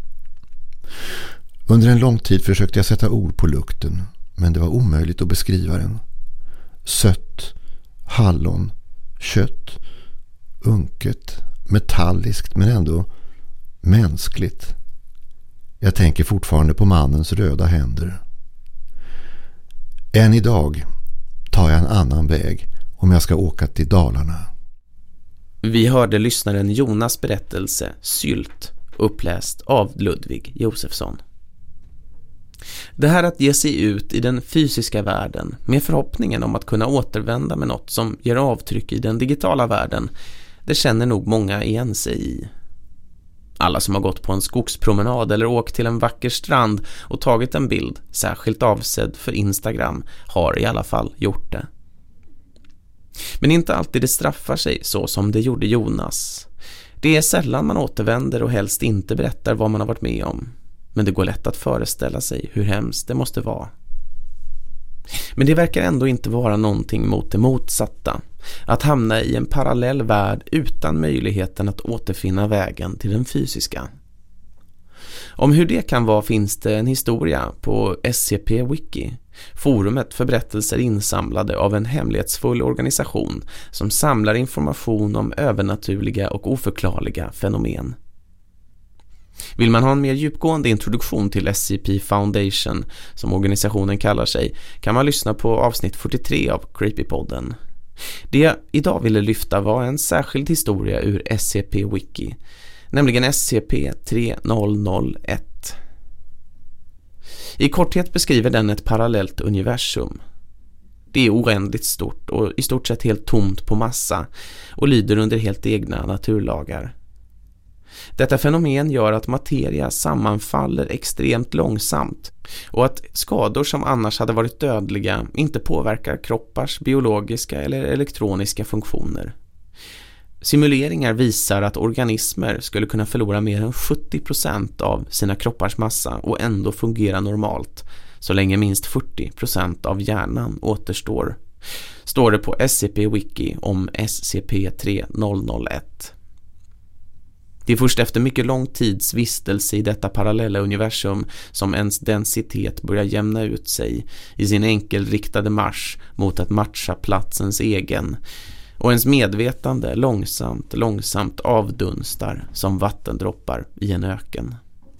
Under en lång tid försökte jag sätta ord på lukten, men det var omöjligt att beskriva den. Sött, hallon, kött, unket, metalliskt men ändå mänskligt. Jag tänker fortfarande på mannens röda händer. Än idag tar jag en annan väg om jag ska åka till Dalarna. Vi hörde lyssnaren Jonas berättelse Sylt, uppläst av Ludvig Josefsson. Det här att ge sig ut i den fysiska världen med förhoppningen om att kunna återvända med något som ger avtryck i den digitala världen, det känner nog många igen sig i. Alla som har gått på en skogspromenad eller åkt till en vacker strand och tagit en bild, särskilt avsedd för Instagram, har i alla fall gjort det. Men inte alltid det straffar sig så som det gjorde Jonas. Det är sällan man återvänder och helst inte berättar vad man har varit med om. Men det går lätt att föreställa sig hur hemskt det måste vara. Men det verkar ändå inte vara någonting mot det motsatta. Att hamna i en parallell värld utan möjligheten att återfinna vägen till den fysiska. Om hur det kan vara finns det en historia på S C P Wiki, forumet för berättelser insamlade av en hemlighetsfull organisation som samlar information om övernaturliga och oförklarliga fenomen. Vill man ha en mer djupgående introduktion till S C P Foundation, som organisationen kallar sig, kan man lyssna på avsnitt fyrtiotre av Creepypodden. Det jag idag ville lyfta var en särskild historia ur S C P Wiki, nämligen S C P tre noll noll ett. I korthet beskriver den ett parallellt universum. Det är oändligt stort och i stort sett helt tomt på massa och lyder under helt egna naturlagar. Detta fenomen gör att materia sammanfaller extremt långsamt och att skador som annars hade varit dödliga inte påverkar kroppars biologiska eller elektroniska funktioner. Simuleringar visar att organismer skulle kunna förlora mer än sjuttio procent av sina kroppars massa och ändå fungera normalt, så länge minst fyrtio procent av hjärnan återstår. Står det på S C P Wiki om S C P tre noll noll ett. Det är först efter mycket lång tids vistelse i detta parallella universum som ens densitet börjar jämna ut sig i sin enkelriktade marsch mot att matcha platsens egen, och ens medvetande långsamt, långsamt avdunstar som vattendroppar i en öken.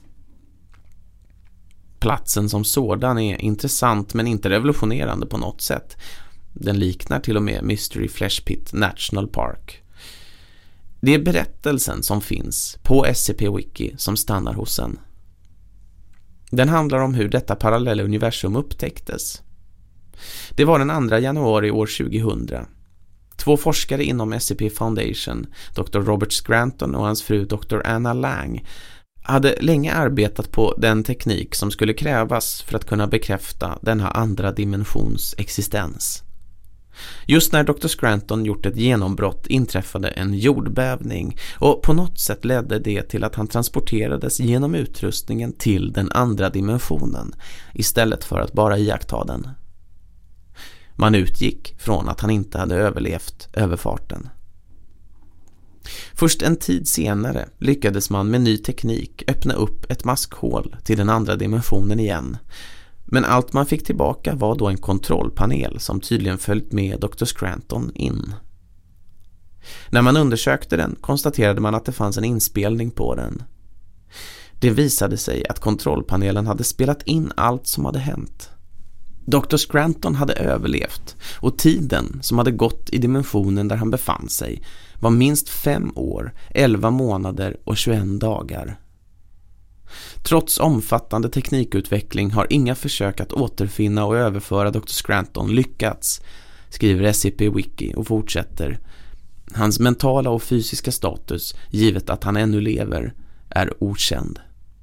Platsen som sådan är intressant men inte revolutionerande på något sätt. Den liknar till och med Mystery Flesh Pit National Park. Det är berättelsen som finns på S C P Wiki som stannar hos en. Den handlar om hur detta parallella universum upptäcktes. Det var den andra januari år tjugohundra. Två forskare inom S C P Foundation, doktor Robert Scranton och hans fru doktor Anna Lang, hade länge arbetat på den teknik som skulle krävas för att kunna bekräfta denna andra dimensions existens. Just när doktor Scranton gjort ett genombrott inträffade en jordbävning och på något sätt ledde det till att han transporterades genom utrustningen till den andra dimensionen istället för att bara iaktta den. Man utgick från att han inte hade överlevt överfarten. Först en tid senare lyckades man med ny teknik öppna upp ett maskhål till den andra dimensionen igen. Men allt man fick tillbaka var då en kontrollpanel som tydligen följt med doktor Scranton in. När man undersökte den konstaterade man att det fanns en inspelning på den. Det visade sig att kontrollpanelen hade spelat in allt som hade hänt. doktor Scranton hade överlevt och tiden som hade gått i dimensionen där han befann sig var minst fem år, elva månader och tjugoen dagar. Trots omfattande teknikutveckling har inga försök att återfinna och överföra doktor Scranton lyckats, skriver S C P Wiki och fortsätter. Hans mentala och fysiska status, givet att han ännu lever, är okänd.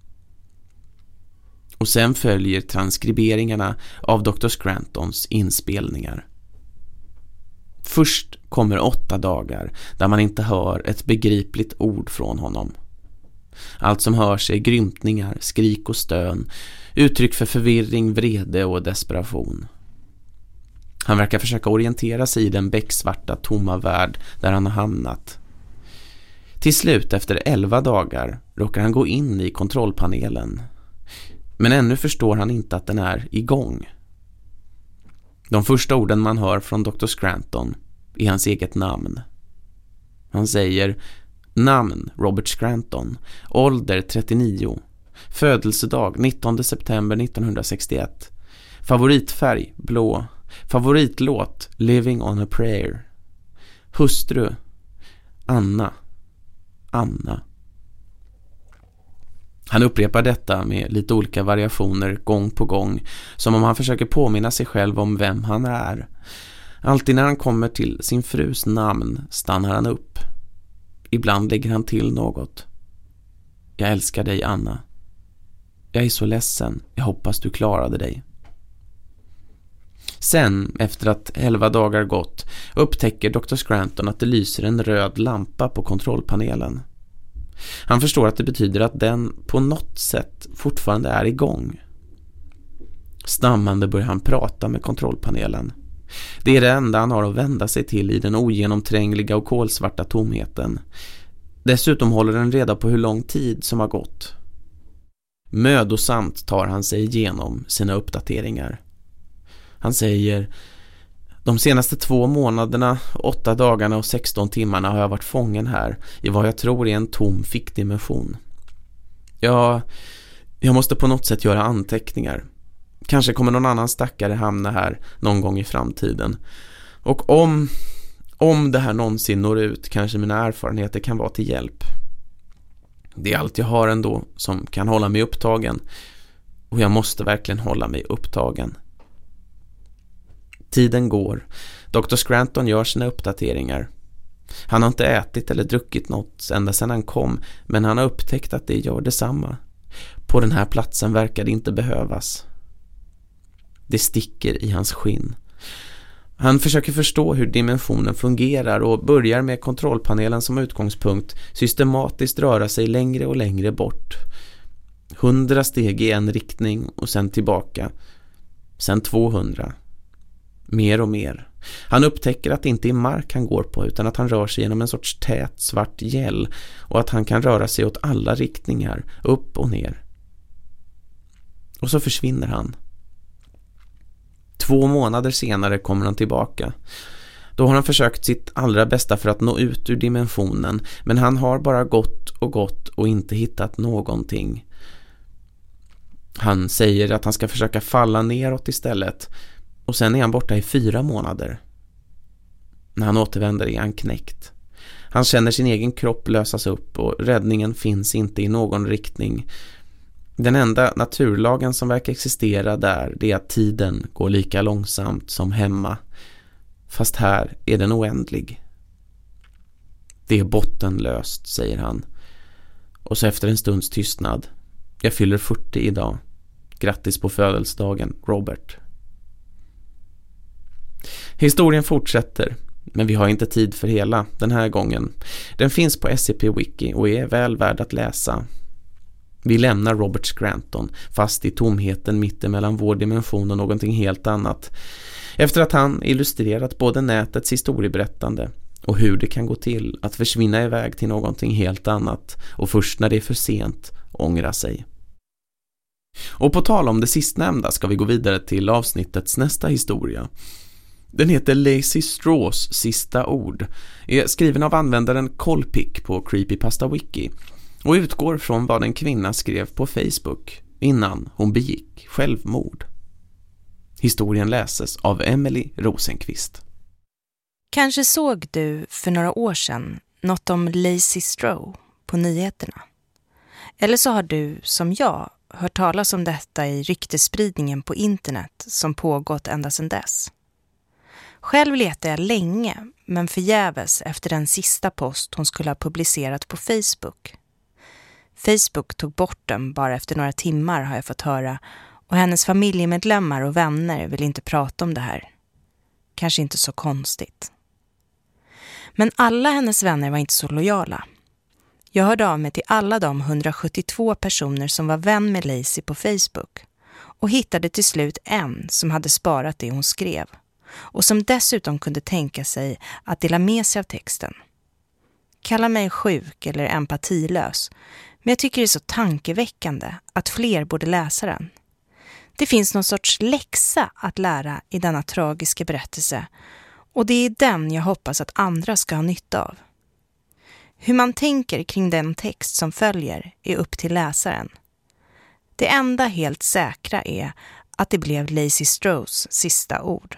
Och sen följer transkriberingarna av doktor Scrantons inspelningar. Först kommer åtta dagar där man inte hör ett begripligt ord från honom. Allt som hörs är grymtningar, skrik och stön, uttryck för förvirring, vrede och desperation. Han verkar försöka orientera sig i den becksvarta tomma värld där han har hamnat. Till slut efter elva dagar råkar han gå in i kontrollpanelen. Men ännu förstår han inte att den är igång. De första orden man hör från doktor Scranton är hans eget namn. Han säger: namn Robert Scranton, ålder trettionio, födelsedag nittonde september nittonhundrasextioett, favoritfärg blå, favoritlåt Living on a Prayer, hustru Anna, Anna. Han upprepar detta med lite olika variationer gång på gång, som om han försöker påminna sig själv om vem han är. Alltid när han kommer till sin frus namn stannar han upp. Ibland lägger han till något. Jag älskar dig, Anna. Jag är så ledsen. Jag hoppas du klarade dig. Sen, efter att elva dagar gått, upptäcker doktor Scranton att det lyser en röd lampa på kontrollpanelen. Han förstår att det betyder att den på något sätt fortfarande är igång. Stammande börjar han prata med kontrollpanelen. Det är det enda han har att vända sig till i den ogenomträngliga och kolsvarta tomheten. Dessutom håller den reda på hur lång tid som har gått. Mödosamt tar han sig igenom sina uppdateringar. Han säger: de senaste två månaderna, åtta dagarna och sexton timmarna har jag varit fången här i vad jag tror är en tom fickdimension. Jag, jag måste på något sätt göra anteckningar. Kanske kommer någon annan stackare hamna här någon gång i framtiden. Och om, om det här någonsin når ut, kanske mina erfarenheter kan vara till hjälp. Det är allt jag har ändå som kan hålla mig upptagen. Och jag måste verkligen hålla mig upptagen. Tiden går. doktor Scranton gör sina uppdateringar. Han har inte ätit eller druckit något ända sedan han kom, men han har upptäckt att det gör detsamma. På den här platsen verkar det inte behövas. Det sticker i hans skinn. Han försöker förstå hur dimensionen fungerar och börjar med kontrollpanelen som utgångspunkt systematiskt röra sig längre och längre bort. Hundra steg i en riktning och sen tillbaka. Sen tvåhundra. Mer och mer. Han upptäcker att det inte är mark han går på utan att han rör sig genom en sorts tät svart gäll och att han kan röra sig åt alla riktningar, upp och ner. Och så försvinner han. Två månader senare kommer han tillbaka. Då har han försökt sitt allra bästa för att nå ut ur dimensionen, men han har bara gått och gått och inte hittat någonting. Han säger att han ska försöka falla neråt istället, och sen är han borta i fyra månader. När han återvänder är han knäckt. Han känner sin egen kropp lösas upp och räddningen finns inte i någon riktning. Den enda naturlagen som verkar existera där, det är att tiden går lika långsamt som hemma. Fast här är den oändlig. Det är bottenlöst, säger han. Och så efter en stunds tystnad: jag fyller fyrtio idag. Grattis på födelsedagen, Robert. Historien fortsätter, men vi har inte tid för hela den här gången. Den finns på S C P Wiki och är väl värd att läsa. Vi lämnar Robert Scranton fast i tomheten mittemellan vår dimension och någonting helt annat. Efter att han illustrerat både nätets historieberättande och hur det kan gå till att försvinna iväg till någonting helt annat och först när det är för sent ångra sig. Och på tal om det sistnämnda ska vi gå vidare till avsnittets nästa historia. Den heter Lazy Straws sista ord, är skriven av användaren Colpic på Creepypasta Wiki och utgår från vad en kvinna skrev på Facebook innan hon begick självmord. Historien läses av Emily Rosenqvist. Kanske såg du för några år sedan något om Lazy Straw på nyheterna. Eller så har du, som jag, hört talas om detta i ryktespridningen på internet som pågått ända sedan dess. Själv letade jag länge, men förgäves efter den sista post hon skulle ha publicerat på Facebook. Facebook tog bort den bara efter några timmar har jag fått höra, och hennes familjemedlemmar och vänner vill inte prata om det här. Kanske inte så konstigt. Men alla hennes vänner var inte så lojala. Jag hörde av mig till alla de hundrasjuttiotvå personer som var vän med Lazy på Facebook och hittade till slut en som hade sparat det hon skrev och som dessutom kunde tänka sig att dela med sig av texten. Kalla mig sjuk eller empatilös, men jag tycker det är så tankeväckande att fler borde läsa den. Det finns någon sorts läxa att lära i denna tragiska berättelse, och det är den jag hoppas att andra ska ha nytta av. Hur man tänker kring den text som följer är upp till läsaren. Det enda helt säkra är att det blev Lazy Straws sista ord.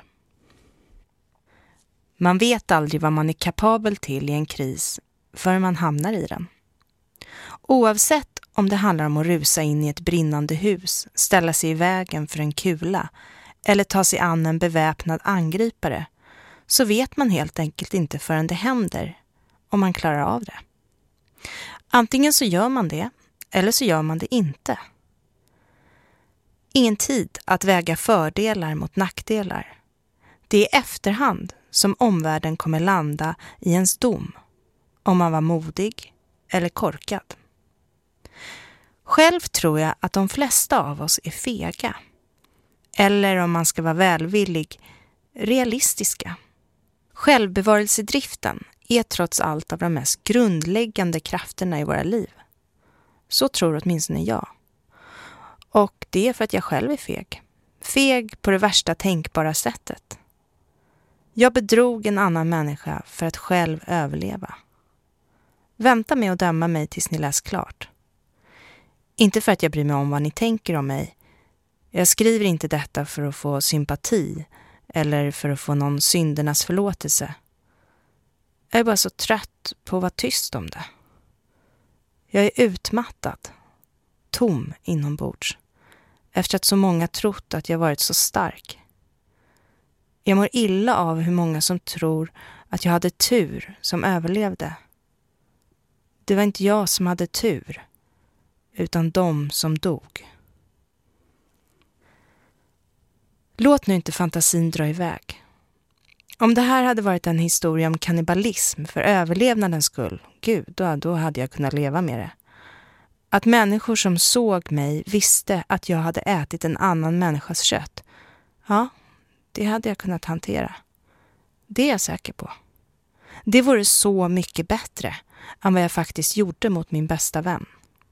Man vet aldrig vad man är kapabel till i en kris förrän man hamnar i den. Oavsett om det handlar om att rusa in i ett brinnande hus, ställa sig i vägen för en kula eller ta sig an en beväpnad angripare, så vet man helt enkelt inte förrän det händer om man klarar av det. Antingen så gör man det eller så gör man det inte. Ingen tid att väga fördelar mot nackdelar. Det är i efterhand som omvärlden kommer landa i ens dom, om man var modig eller korkad. Själv tror jag att de flesta av oss är fega. Eller om man ska vara välvillig, realistiska. Självbevarelsedriften är trots allt av de mest grundläggande krafterna i våra liv. Så tror åtminstone jag. Och det är för att jag själv är feg. Feg på det värsta tänkbara sättet. Jag bedrog en annan människa för att själv överleva. Vänta med att döma mig tills ni läst klart. Inte för att jag bryr mig om vad ni tänker om mig. Jag skriver inte detta för att få sympati eller för att få någon syndernas förlåtelse. Jag är bara så trött på att vara tyst om det. Jag är utmattad, tom inombords, efter att så många trott att jag varit så stark. Jag mår illa av hur många som tror att jag hade tur som överlevde. Det var inte jag som hade tur, utan de som dog. Låt nu inte fantasin dra iväg. Om det här hade varit en historia om kannibalism för överlevnadens skull, gud, då, då hade jag kunnat leva med det. Att människor som såg mig visste att jag hade ätit en annan människas kött, ja, det hade jag kunnat hantera. Det är jag säker på. Det vore så mycket bättre än vad jag faktiskt gjorde mot min bästa vän.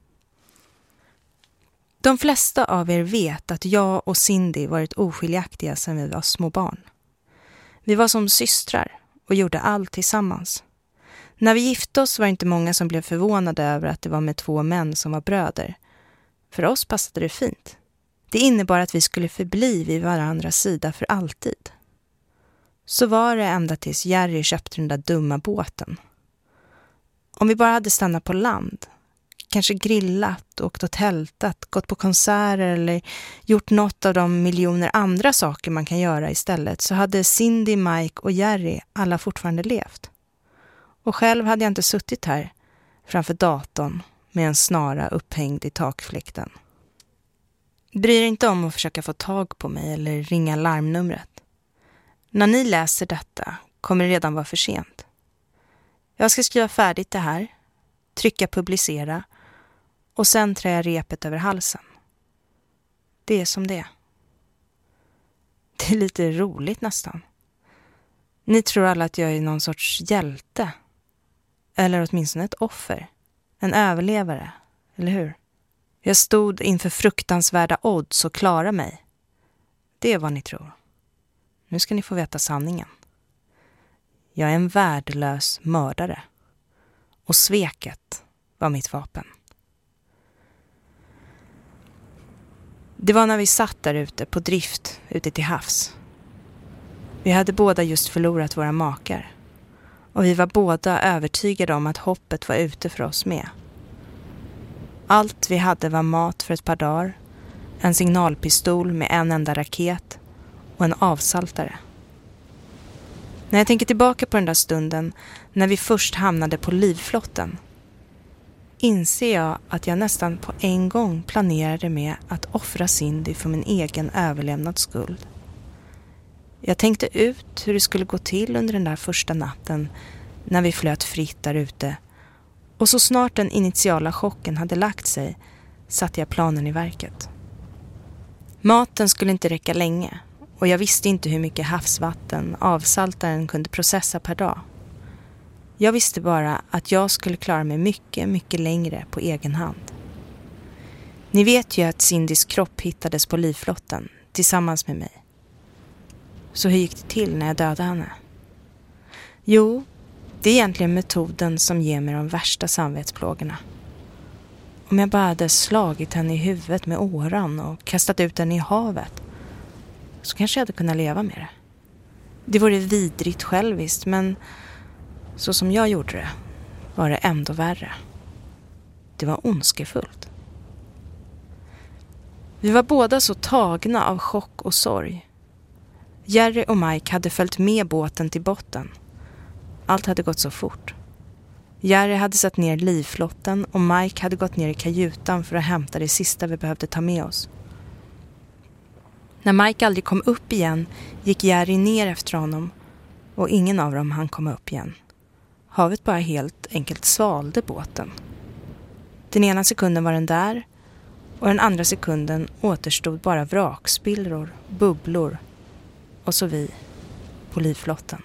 De flesta av er vet att jag och Cindy varit oskiljaktiga sedan vi var små barn. Vi var som systrar och gjorde allt tillsammans. När vi gifte oss var det inte många som blev förvånade över att det var med två män som var bröder. För oss passade det fint. Det innebar att vi skulle förbli vid varandras sida för alltid. Så var det ända tills Jerry köpte den där dumma båten. Om vi bara hade stannat på land, kanske grillat, åkt och tältat, gått på konserter eller gjort något av de miljoner andra saker man kan göra istället, så hade Cindy, Mike och Jerry alla fortfarande levt. Och själv hade jag inte suttit här framför datorn med en snara upphängd i takfläkten. Bryr inte om att försöka få tag på mig eller ringa larmnumret. När ni läser detta kommer det redan vara för sent. Jag ska skriva färdigt det här, trycka publicera och sen trär jag repet över halsen. Det är som det är. Det är lite roligt nästan. Ni tror alla att jag är någon sorts hjälte. Eller åtminstone ett offer. En överlevare, eller hur? Jag stod inför fruktansvärda odds och klarade mig. Det är vad ni tror. Nu ska ni få veta sanningen. Jag är en värdelös mördare. Och sveket var mitt vapen. Det var när vi satt där ute på drift ute till havs. Vi hade båda just förlorat våra makar. Och vi var båda övertygade om att hoppet var ute för oss med. Allt vi hade var mat för ett par dagar, en signalpistol med en enda raket och en avsaltare. När jag tänker tillbaka på den där stunden när vi först hamnade på livflotten inser jag att jag nästan på en gång planerade med att offra Cindy för min egen överlevnadsskuld. Jag tänkte ut hur det skulle gå till under den där första natten när vi flöt fritt där ute. Och så snart den initiala chocken hade lagt sig satte jag planen i verket. Maten skulle inte räcka länge och jag visste inte hur mycket havsvatten avsaltaren kunde processa per dag. Jag visste bara att jag skulle klara mig mycket, mycket längre på egen hand. Ni vet ju att Cindys kropp hittades på livflotten tillsammans med mig. Så hur gick det till när jag dödade henne? Jo, det är egentligen metoden som ger mig de värsta samvetsplågorna. Om jag bara hade slagit henne i huvudet med åran och kastat ut henne i havet så kanske jag hade kunnat leva med det. Det vore vidrigt själviskt, men så som jag gjorde det var det ändå värre. Det var ondskefullt. Vi var båda så tagna av chock och sorg. Jerry och Mike hade följt med båten till botten. Allt hade gått så fort. Jerry hade satt ner livflotten och Mike hade gått ner i kajutan för att hämta det sista vi behövde ta med oss. När Mike aldrig kom upp igen gick Jerry ner efter honom och ingen av dem hann komma upp igen. Havet bara helt enkelt svalde båten. Den ena sekunden var den där och den andra sekunden återstod bara vrakspillror, bubblor och så vi på livflotten.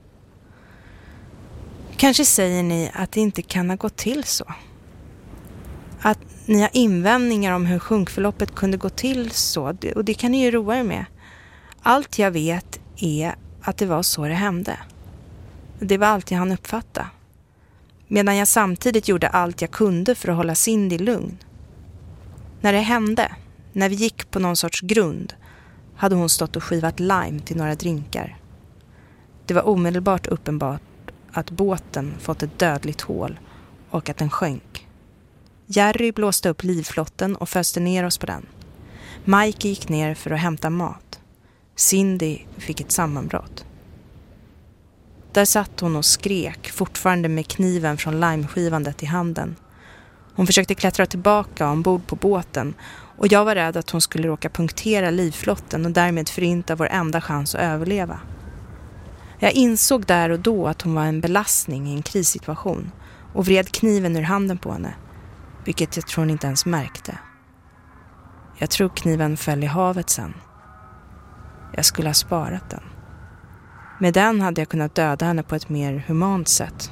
Kanske säger ni att det inte kan ha gått till så. Att ni har invändningar om hur sjunkförloppet kunde gå till så, och det kan ni ju roa er med. Allt jag vet är att det var så det hände. Det var allt jag hann uppfatta. Medan jag samtidigt gjorde allt jag kunde för att hålla Cindy lugn. När det hände, när vi gick på någon sorts grund, hade hon stått och skivat lime till några drinkar. Det var omedelbart uppenbart att båten fått ett dödligt hål och att den sjönk. Jerry blåste upp livflotten och föste ner oss på den. Mike gick ner för att hämta mat. Cindy fick ett sammanbrott. Där satt hon och skrek, fortfarande med kniven från limeskivandet i handen. Hon försökte klättra tillbaka ombord på båten och jag var rädd att hon skulle råka punktera livflotten och därmed förinta vår enda chans att överleva. Jag insåg där och då att hon var en belastning i en krissituation och vred kniven ur handen på henne, vilket jag tror hon inte ens märkte. Jag tror kniven föll i havet sen. Jag skulle ha sparat den. Med den hade jag kunnat döda henne på ett mer humant sätt.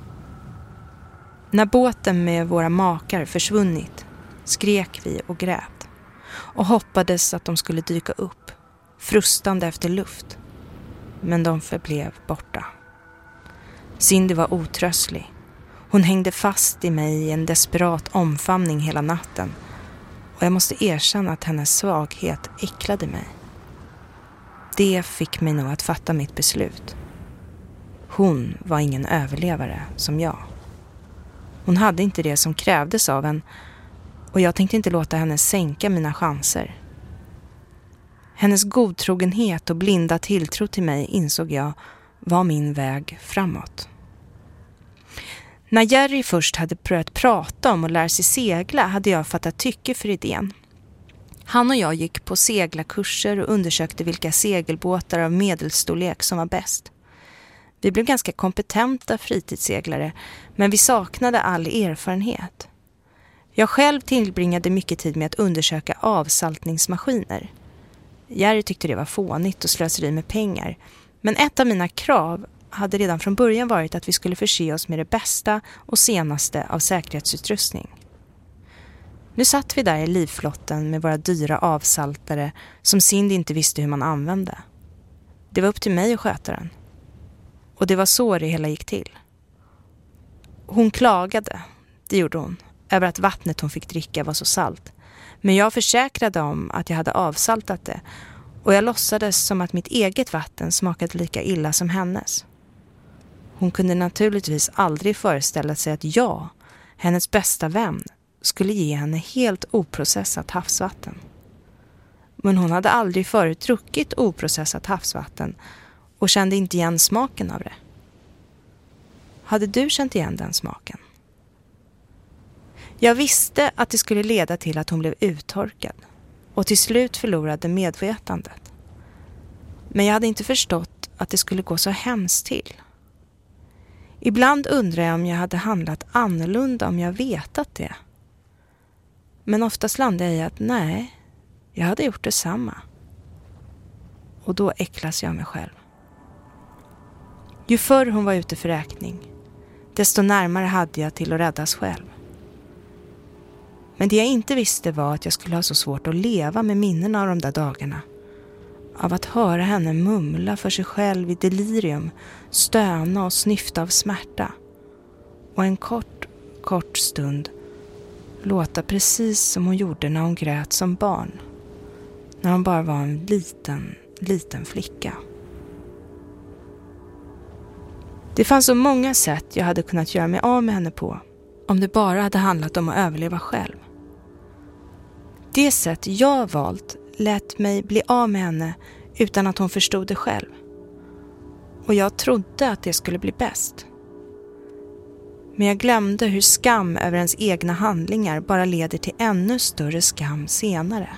När båten med våra makar försvunnit skrek vi och grät och hoppades att de skulle dyka upp, frustande efter luft. Men de förblev borta. Cindy var otröstlig. Hon hängde fast i mig i en desperat omfamning hela natten och jag måste erkänna att hennes svaghet äcklade mig. Det fick mig nog att fatta mitt beslut. Hon var ingen överlevare som jag. Hon hade inte det som krävdes av en och jag tänkte inte låta henne sänka mina chanser. Hennes godtrogenhet och blinda tilltro till mig insåg jag var min väg framåt. När Jerry först hade börjat prata om att lära sig segla hade jag fattat tycke för idén. Han och jag gick på seglarkurser och undersökte vilka segelbåtar av medelstorlek som var bäst. Vi blev ganska kompetenta fritidsseglare, men vi saknade all erfarenhet. Jag själv tillbringade mycket tid med att undersöka avsaltningsmaskiner. Jerry tyckte det var fånigt och slöseri med pengar, men ett av mina krav hade redan från början varit att vi skulle förse oss med det bästa och senaste av säkerhetsutrustning. Nu satt vi där i livflotten med våra dyra avsaltare som Cindy inte visste hur man använde. Det var upp till mig att sköta den. Och det var så det hela gick till. Hon klagade, det gjorde hon, över att vattnet hon fick dricka var så salt. Men jag försäkrade om att jag hade avsaltat det, och jag låtsades som att mitt eget vatten smakade lika illa som hennes. Hon kunde naturligtvis aldrig föreställa sig att jag, hennes bästa vän, skulle ge henne helt oprocessat havsvatten. Men hon hade aldrig förut druckit oprocessat havsvatten och kände inte igen smaken av det. Hade du känt igen den smaken? Jag visste att det skulle leda till att hon blev uttorkad och till slut förlorade medvetandet. Men jag hade inte förstått att det skulle gå så hemskt till. Ibland undrar jag om jag hade handlat annorlunda om jag vetat det. Men oftast landar jag i att nej, jag hade gjort detsamma. Och då äcklas jag mig själv. Ju förr hon var ute för räkning, desto närmare hade jag till att räddas själv. Men det jag inte visste var att jag skulle ha så svårt att leva med minnen av de där dagarna. Av att höra henne mumla för sig själv i delirium, stöna och snyfta av smärta. Och en kort, kort stund låta precis som hon gjorde när hon grät som barn. När hon bara var en liten, liten flicka. Det fanns så många sätt jag hade kunnat göra mig av med henne på, om det bara hade handlat om att överleva själv. Det sätt jag valt lät mig bli av med henne utan att hon förstod det själv. Och jag trodde att det skulle bli bäst. Men jag glömde hur skam över ens egna handlingar bara leder till ännu större skam senare.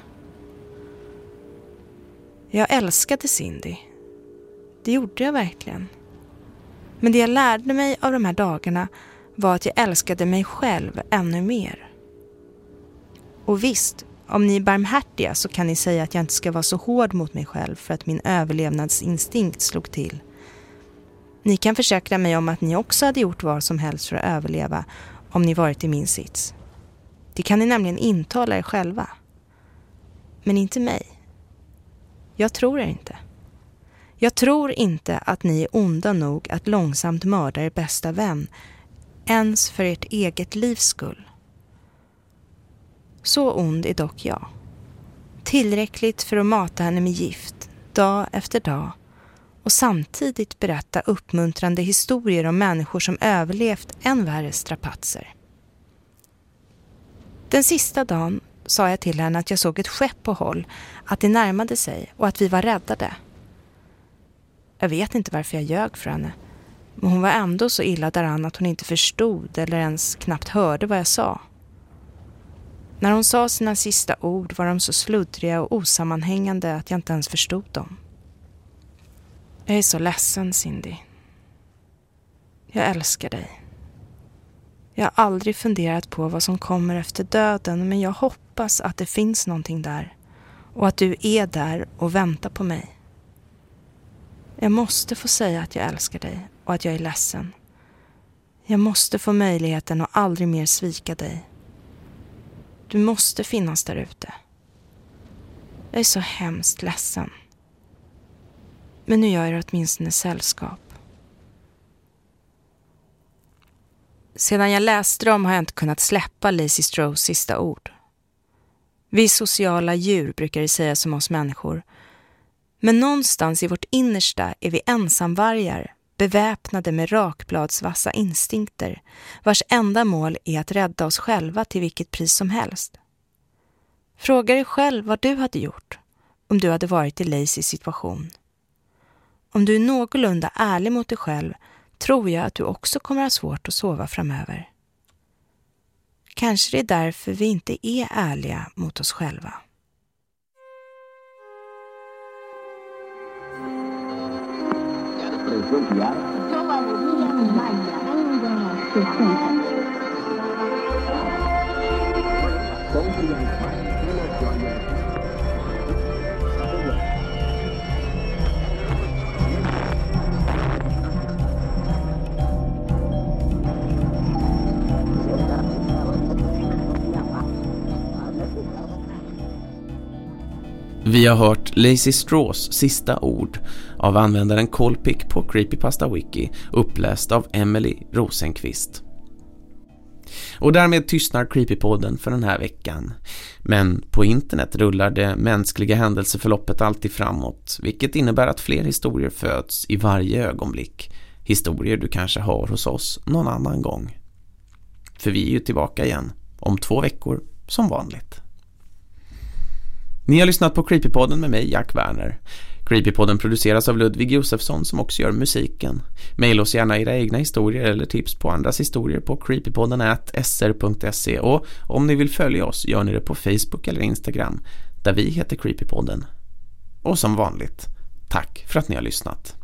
Jag älskade Cindy. Det gjorde jag verkligen. Men det jag lärde mig av de här dagarna var att jag älskade mig själv ännu mer. Och visst, om ni är barmhärtiga så kan ni säga att jag inte ska vara så hård mot mig själv för att min överlevnadsinstinkt slog till. Ni kan försäkra mig om att ni också hade gjort vad som helst för att överleva om ni varit i min sits. Det kan ni nämligen intala er själva. Men inte mig. Jag tror er inte. Jag tror inte att ni är onda nog att långsamt mörda er bästa vän, ens för ert eget livs skull. Så ond är dock jag. Tillräckligt för att mata henne med gift, dag efter dag, och samtidigt berätta uppmuntrande historier om människor som överlevt än värre strapatser. Den sista dagen sa jag till henne att jag såg ett skepp på håll, att det närmade sig och att vi var räddade. Jag vet inte varför jag ljög för henne, men hon var ändå så illa däran att hon inte förstod eller ens knappt hörde vad jag sa. När hon sa sina sista ord var de så sluddriga och osammanhängande att jag inte ens förstod dem. Jag är så ledsen, Cindy. Jag älskar dig. Jag har aldrig funderat på vad som kommer efter döden, men jag hoppas att det finns någonting där och att du är där och väntar på mig. Jag måste få säga att jag älskar dig och att jag är ledsen. Jag måste få möjligheten att aldrig mer svika dig. Du måste finnas där ute. Jag är så hemskt ledsen. Men nu gör jag åtminstone sällskap. Sedan jag läste dem har jag inte kunnat släppa Lacey Strohs sista ord. Vi sociala djur brukar det säga som oss människor. Men någonstans i vårt innersta är vi ensamvargar, beväpnade med rakbladsvassa instinkter, vars enda mål är att rädda oss själva till vilket pris som helst. Fråga dig själv vad du hade gjort om du hade varit i Laceys situation. Om du är någorlunda ärlig mot dig själv tror jag att du också kommer ha svårt att sova framöver. Kanske det är därför vi inte är ärliga mot oss själva. prejudicar. Vi har hört Lazy Straws sista ord av användaren Colpick på Creepypasta Wiki, uppläst av Emily Rosenqvist. Och därmed tystnar Creepypodden för den här veckan. Men på internet rullar det mänskliga händelseförloppet alltid framåt, vilket innebär att fler historier föds i varje ögonblick. Historier du kanske hör hos oss någon annan gång. För vi är ju tillbaka igen om två veckor som vanligt. Ni har lyssnat på Creepypodden med mig, Jack Werner. Creepypodden produceras av Ludvig Josefsson som också gör musiken. Maila oss gärna era egna historier eller tips på andras historier på creepypodden at s r punkt se, och om ni vill följa oss gör ni det på Facebook eller Instagram där vi heter Creepypodden. Och som vanligt, tack för att ni har lyssnat.